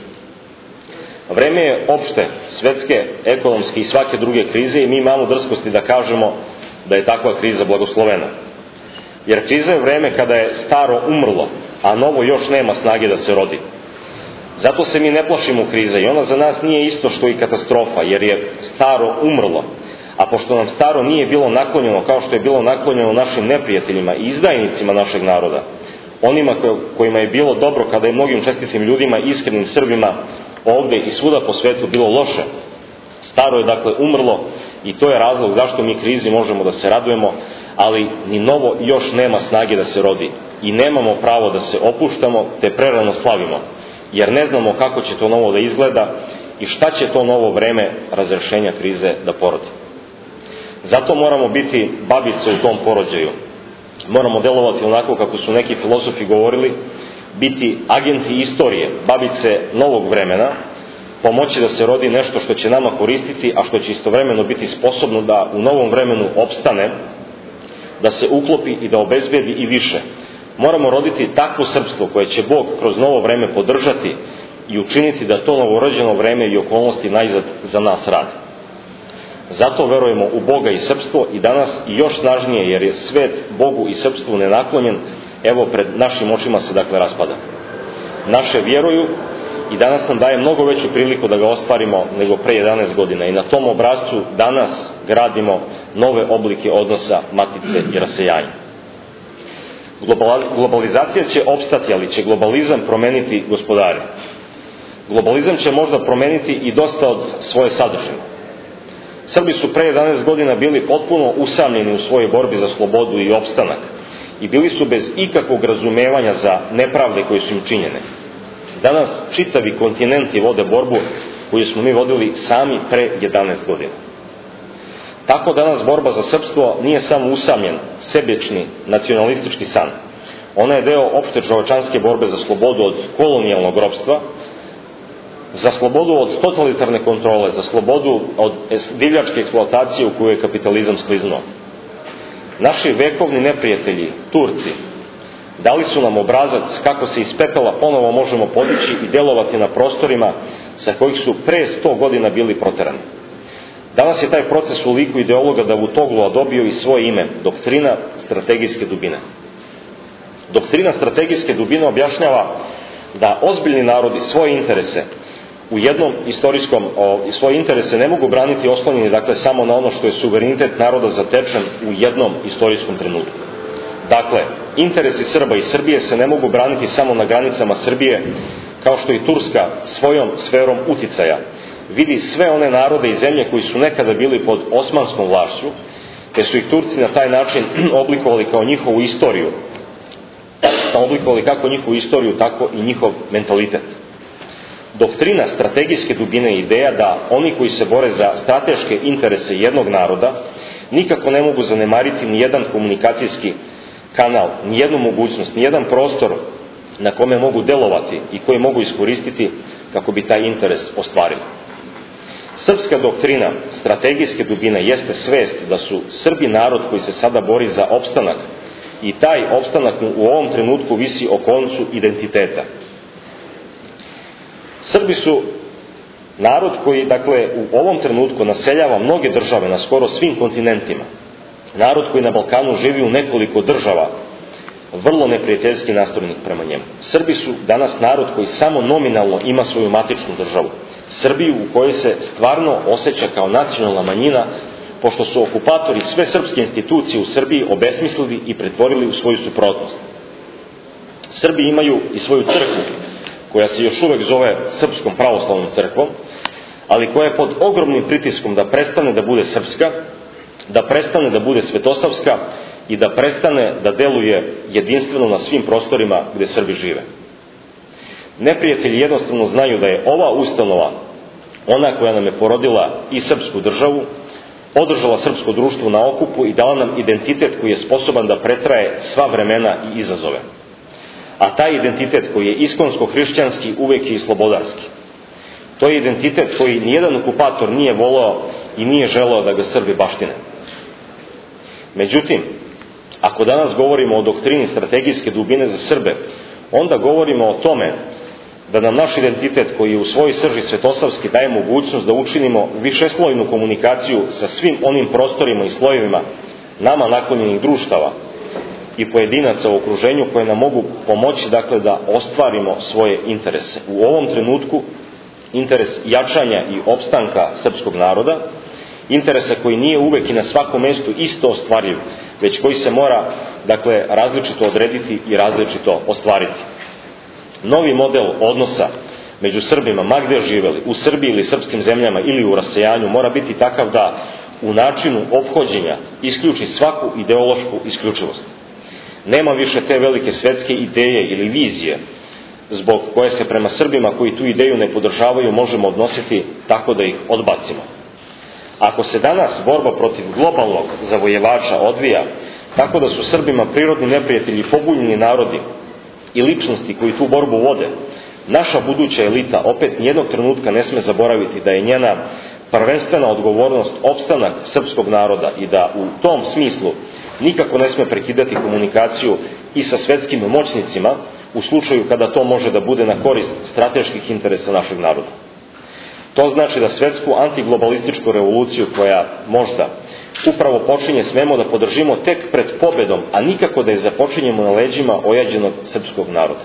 Vreme je opšte, svetske, ekonomske i svake druge krize i mi imamo drskosti da kažemo da je takva kriza blagoslovena. Jer kriza je vreme kada je staro umrlo, a novo još nema snage da se rodi. Zato se mi ne plašimo krize i ona za nas nije isto što i katastrofa, jer je staro umrlo. A pošto nam staro nije bilo naklonjeno kao što je bilo naklonjeno našim neprijateljima i izdajnicima našeg naroda, onima kojima je bilo dobro kada je mnogim čestitim ljudima, iskrenim Srbima, ovde i svuda po svetu bilo loše. Staro je dakle umrlo i to je razlog zašto mi krizi možemo da se radujemo, ali ni novo još nema snage da se rodi i nemamo pravo da se opuštamo te prerano slavimo, jer ne znamo kako će to novo da izgleda i šta će to novo vreme razrešenja krize da porodi. Zato moramo biti babice u tom porođaju. Moramo delovati onako kako su neki filozofi govorili, biti agenti istorije, babice novog vremena, pomoći da se rodi nešto što će nama koristiti, a što će istovremeno biti sposobno da u novom vremenu opstane, da se uklopi i da obezbedi i više. Moramo roditi takvo srpstvo koje će Bog kroz novo vreme podržati i učiniti da to novorođeno vreme i okolnosti najzad za nas rade. Zato verujemo u Boga i srpstvo i danas i još snažnije, jer je svet Bogu i srpstvu nenaklonjen, evo pred našim očima se dakle raspada. Naše vjeruju i danas nam daje mnogo veću priliku da ga ostvarimo nego pre jedanaest godina i na tom obrascu danas gradimo nove oblike odnosa matice i rasejanja. Globalizacija će opstati, ali će globalizam promeniti gospodare. Globalizam će možda promeniti i dosta od svoje sadržine. Srbi su pre jedanaest godina bili potpuno usamljeni u svojoj borbi za slobodu i opstanak i bili su bez ikakvog razumevanja za nepravde koje su im činjene. Danas čitavi kontinenti vode borbu koju smo mi vodili sami pre jedanaest godina. Tako danas borba za srpstvo nije samo usamljen, sebični, nacionalistički san. Ona je deo opšte čovečanske borbe za slobodu od kolonijalnog ropstva, za slobodu od totalitarne kontrole, za slobodu od divljačke eksploatacije u koju je kapitalizam skliznuo. Naši vekovni neprijatelji, Turci, dali su nam obrazac kako se iz pepela ponovo možemo podići i delovati na prostorima sa kojih su pre sto godina bili proterani. Danas je taj proces u liku ideologa Davutoglua dobio i svoje ime, doktrina strategijske dubine. Doktrina strategijske dubine objašnjava da ozbiljni narodi svoje interese u jednom istorijskom, o, svoje interese ne mogu braniti oslonjeni dakle samo na ono što je suverenitet naroda zatečen u jednom istorijskom trenutku. Dakle, interesi Srba i Srbije se ne mogu braniti samo na granicama Srbije, kao što i Turska svojom sferom uticaja vidi sve one narode i zemlje koji su nekada bili pod osmanskom vlašću, te su ih Turci na taj način oblikovali kao njihovu istoriju, oblikovali kako njihovu istoriju, tako i njihov mentalitet. Doktrina strategijske dubine je ideja da oni koji se bore za strateške interese jednog naroda nikako ne mogu zanemariti ni jedan komunikacijski kanal, ni jednu mogućnost, ni jedan prostor na kome mogu delovati i koji mogu iskoristiti kako bi taj interes ostvarili. Srpska doktrina strategijske dubine jeste svest da su Srbi narod koji se sada bori za opstanak i taj opstanak mu u ovom trenutku visi o koncu identiteta. Srbi su narod koji, dakle, u ovom trenutku naseljava mnoge države na skoro svim kontinentima. Narod koji na Balkanu živi u nekoliko država, vrlo neprijateljski nastrojenih prema njemu. Srbi su danas narod koji samo nominalno ima svoju matičnu državu. Srbiju u kojoj se stvarno osjeća kao nacionalna manjina, pošto su okupatori sve srpske institucije u Srbiji obesmislili i pretvorili u svoju suprotnost. Srbi imaju i svoju crkvu, koja se još uvek zove Srpskom pravoslavnom crkvom, ali koja je pod ogromnim pritiskom da prestane da bude srpska, da prestane da bude svetosavska i da prestane da deluje jedinstveno na svim prostorima gde Srbi žive. Neprijatelji jednostavno znaju da je ova ustanova ona koja nam je porodila i srpsku državu, održala srpsko društvo na okupu i dala nam identitet koji je sposoban da pretraje sva vremena i izazove. A taj identitet koji je iskonsko-hrišćanski uvek je i slobodarski. To je identitet koji nijedan okupator nije voleo i nije želeo da ga Srbi baštine. Međutim, ako danas govorimo o doktrini strategijske dubine za Srbe, onda govorimo o tome da nam naš identitet koji je u svojoj srži svetosavski daje mogućnost da učinimo višeslojnu komunikaciju sa svim onim prostorima i slojevima nama naklonjenih društava i pojedinaca u okruženju koje nam mogu pomoći, dakle, da ostvarimo svoje interese. U ovom trenutku interes jačanja i opstanka srpskog naroda, interesa koji nije uvek i na svakom mestu isto ostvarljiv, već koji se mora, dakle, različito odrediti i različito ostvariti. Novi model odnosa među Srbima, ma gde živeli, u Srbiji ili srpskim zemljama ili u rasejanju, mora biti takav da u načinu ophođenja isključi svaku ideološku isključivost. Nema više te velike svetske ideje ili vizije zbog koje se prema Srbima koji tu ideju ne podržavaju možemo odnositi tako da ih odbacimo. Ako se danas borba protiv globalnog zavojevača odvija tako da su Srbima prirodni neprijatelji pobunjeni narodi i ličnosti koji tu borbu vode, naša buduća elita opet nijednog trenutka ne sme zaboraviti da je njena prvenstvena odgovornost opstanak srpskog naroda i da u tom smislu nikako ne sme prekidati komunikaciju i sa svetskim moćnicima u slučaju kada to može da bude na korist strateških interesa našeg naroda. To znači da svetsku antiglobalističku revoluciju koja možda upravo počinje smemo da podržimo tek pred pobedom, a nikako da je započinjemo na leđima ojađenog srpskog naroda.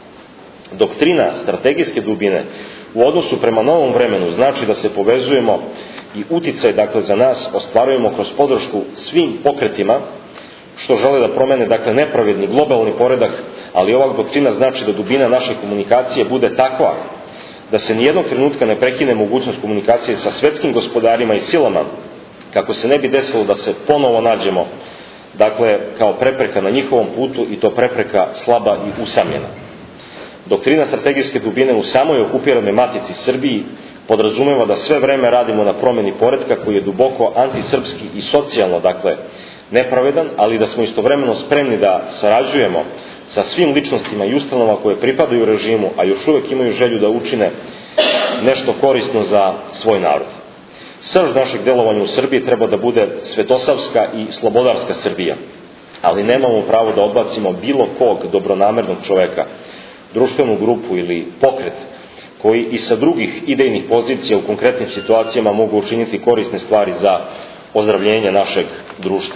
Doktrina strategijske dubine u odnosu prema novom vremenu znači da se povezujemo i uticaj, dakle, za nas ostvarujemo kroz podršku svim pokretima što žele da promene, dakle, nepravedni globalni poredak, ali ova doktrina znači da dubina naše komunikacije bude takva da se nijednog trenutka ne prekine mogućnost komunikacije sa svetskim gospodarima i silama, kako se ne bi desilo da se ponovo nađemo, dakle, kao prepreka na njihovom putu i to prepreka slaba i usamljena. Doktrina strategijske dubine u samoj okupiranoj matici Srbiji podrazumeva da sve vreme radimo na promeni poretka koji je duboko antisrpski i socijalno, dakle, nepravedan, ali da smo istovremeno spremni da sarađujemo sa svim ličnostima i ustanovama koje pripadaju režimu, a još uvek imaju želju da učine nešto korisno za svoj narod. Srž našeg delovanja u Srbiji treba da bude svetosavska i slobodarska Srbija, ali nemamo pravo da odbacimo bilo kog dobronamernog čoveka, društvenu grupu ili pokret koji i sa drugih idejnih pozicija u konkretnim situacijama mogu učiniti korisne stvari za ozdravljenje našeg društva.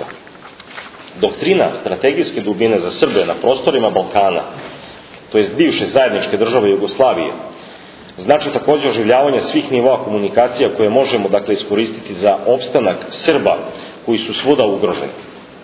Doktrina strategijske dubine za Srbe na prostorima Balkana, to jest bivše zajedničke države Jugoslavije, znači takođe oživljavanje svih nivoa komunikacija koje možemo, dakle, iskoristiti za opstanak Srba koji su svuda ugroženi.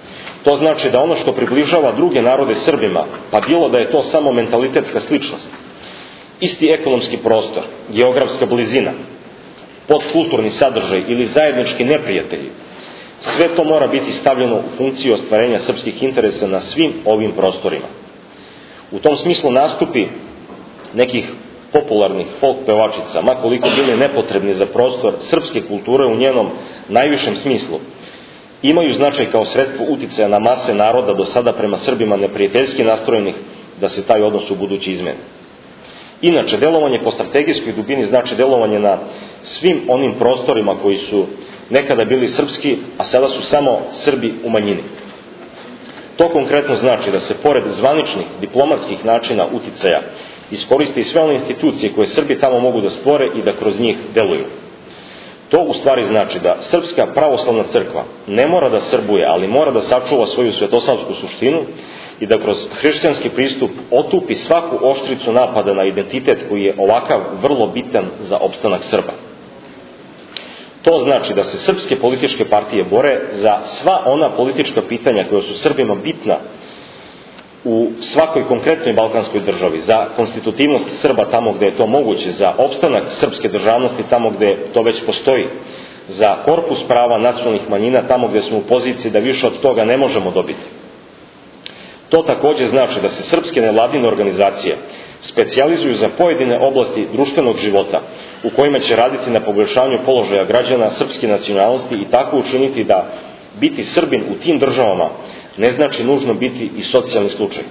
To znači da ono što približava druge narode Srbima, pa bilo da je to samo mentalitetska sličnost, isti ekonomski prostor, geografska blizina, podkulturni sadržaj ili zajednički neprijatelji, sve to mora biti stavljeno u funkciju ostvarenja srpskih interesa na svim ovim prostorima. U tom smislu nastupi nekih popularnih folk pevačica, makoliko bili nepotrebni za prostor srpske kulture u njenom najvišem smislu, imaju značaj kao sredstvo uticaja na mase naroda do sada prema Srbima neprijateljski nastrojenih da se taj odnos u budući izmeni. Inače, delovanje po strategijskoj dubini znači delovanje na svim onim prostorima koji su nekada bili srpski, a sada su samo Srbi u manjini. To konkretno znači da se pored zvaničnih diplomatskih načina uticaja iskoriste i sve one institucije koje Srbi tamo mogu da stvore i da kroz njih deluju. To u stvari znači da Srpska pravoslavna crkva ne mora da srbuje, ali mora da sačuva svoju svetosavsku suštinu i da kroz hrišćanski pristup otupi svaku oštricu napada na identitet koji je ovakav vrlo bitan za opstanak Srba. To znači da se srpske političke partije bore za sva ona politička pitanja koja su Srbima bitna u svakoj konkretnoj balkanskoj državi, za konstitutivnost Srba tamo gde je to moguće, za opstanak srpske državnosti tamo gde to već postoji, za korpus prava nacionalnih manjina tamo gde smo u poziciji da više od toga ne možemo dobiti. To takođe znači da se srpske nevladine organizacije specijalizuju za pojedine oblasti društvenog života u kojima će raditi na poboljšanju položaja građana srpske nacionalnosti i tako učiniti da biti Srbin u tim državama ne znači nužno biti i socijalni slučaj.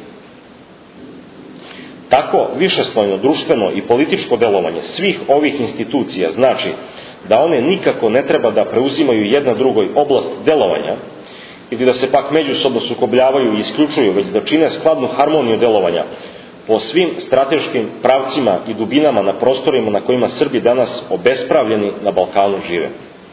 Tako višeslojno društveno i političko delovanje svih ovih institucija znači da one nikako ne treba da preuzimaju jedna drugoj oblast delovanja ili da se pak međusobno sukobljavaju i isključuju, već da čine skladnu harmoniju delovanja po svim strateškim pravcima i dubinama na prostorima na kojima Srbi danas obespravljeni na Balkanu žive.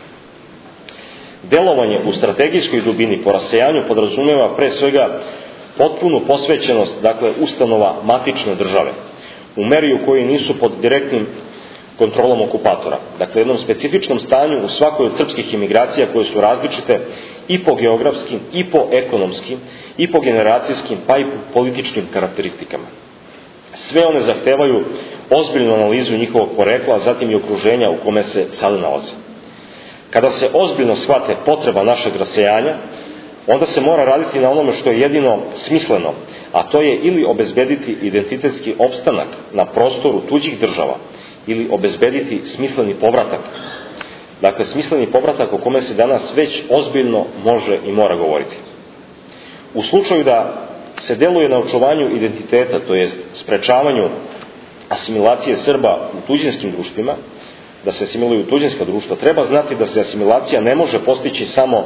Delovanje u strategijskoj dubini po rasejanju podrazumeva pre svega potpunu posvećenost, dakle, ustanova matične države, u meri u kojoj nisu pod direktnim kontrolom okupatora. Dakle, jednom specifičnom stanju u svakoj od srpskih imigracija koje su različite i po geografskim, i po ekonomskim, i po generacijskim, pa i po političkim karakteristikama. Sve one zahtevaju ozbiljnu analizu njihovog porekla, a zatim i okruženja u kome se sada nalaze. Kada se ozbiljno shvate potreba našeg rasejanja, onda se mora raditi na onome što je jedino smisleno, a to je ili obezbediti identitetski opstanak na prostoru tuđih država, ili obezbediti smisleni povratak. Dakle, smisleni povratak o kome se danas već ozbiljno može i mora govoriti. U slučaju da se deluje na očuvanju identiteta, to jest sprečavanju asimilacije Srba u tuđinskim društvima, da se asimiluju tuđinska društva, treba znati da se asimilacija ne može postići samo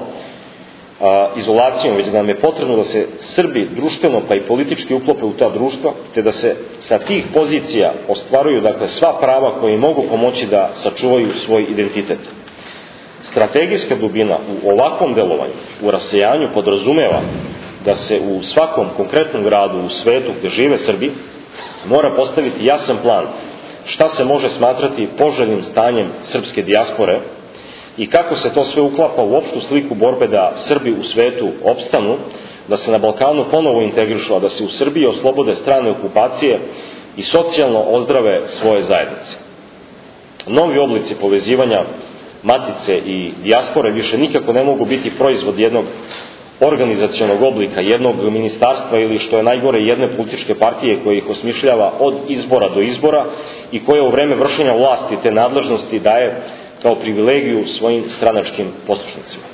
a, izolacijom, već da nam je potrebno da se Srbi društveno pa i politički uklope u ta društva, te da se sa tih pozicija ostvaruju, dakle, sva prava koje mogu pomoći da sačuvaju svoj identitet. Strategijska dubina u ovakvom delovanju, u rasejanju, podrazumeva da se u svakom konkretnom gradu u svetu gde žive Srbi mora postaviti jasan plan šta se može smatrati poželjnim stanjem srpske dijaspore i kako se to sve uklapa u opštu sliku borbe da Srbi u svetu opstanu, da se na Balkanu ponovo integrišu, a da se u Srbiji oslobode strane okupacije i socijalno ozdrave svoje zajednice. Novi oblici povezivanja matice i dijaspore više nikako ne mogu biti proizvod jednog organizacionog oblika, jednog ministarstva ili, što je najgore, jedne političke partije koja ih osmišljava od izbora do izbora i koja u vreme vršenja vlasti te nadležnosti daje kao privilegiju svojim stranačkim poslušnicima.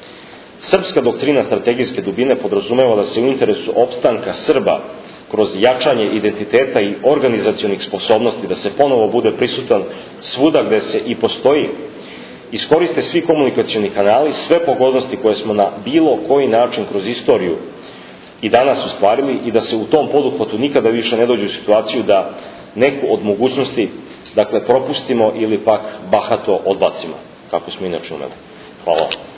Srpska doktrina strategijske dubine podrazumeva da se u interesu opstanka Srba kroz jačanje identiteta i organizacionih sposobnosti da se ponovo bude prisutan svuda gde se i postoji, iskoriste svi komunikacioni kanali, sve pogodnosti koje smo na bilo koji način kroz istoriju i danas ostvarili i da se u tom poduhvatu nikada više ne dođe u situaciju da neku od mogućnosti, dakle, propustimo ili pak bahato odbacimo, kako smo inače umeli. Hvala.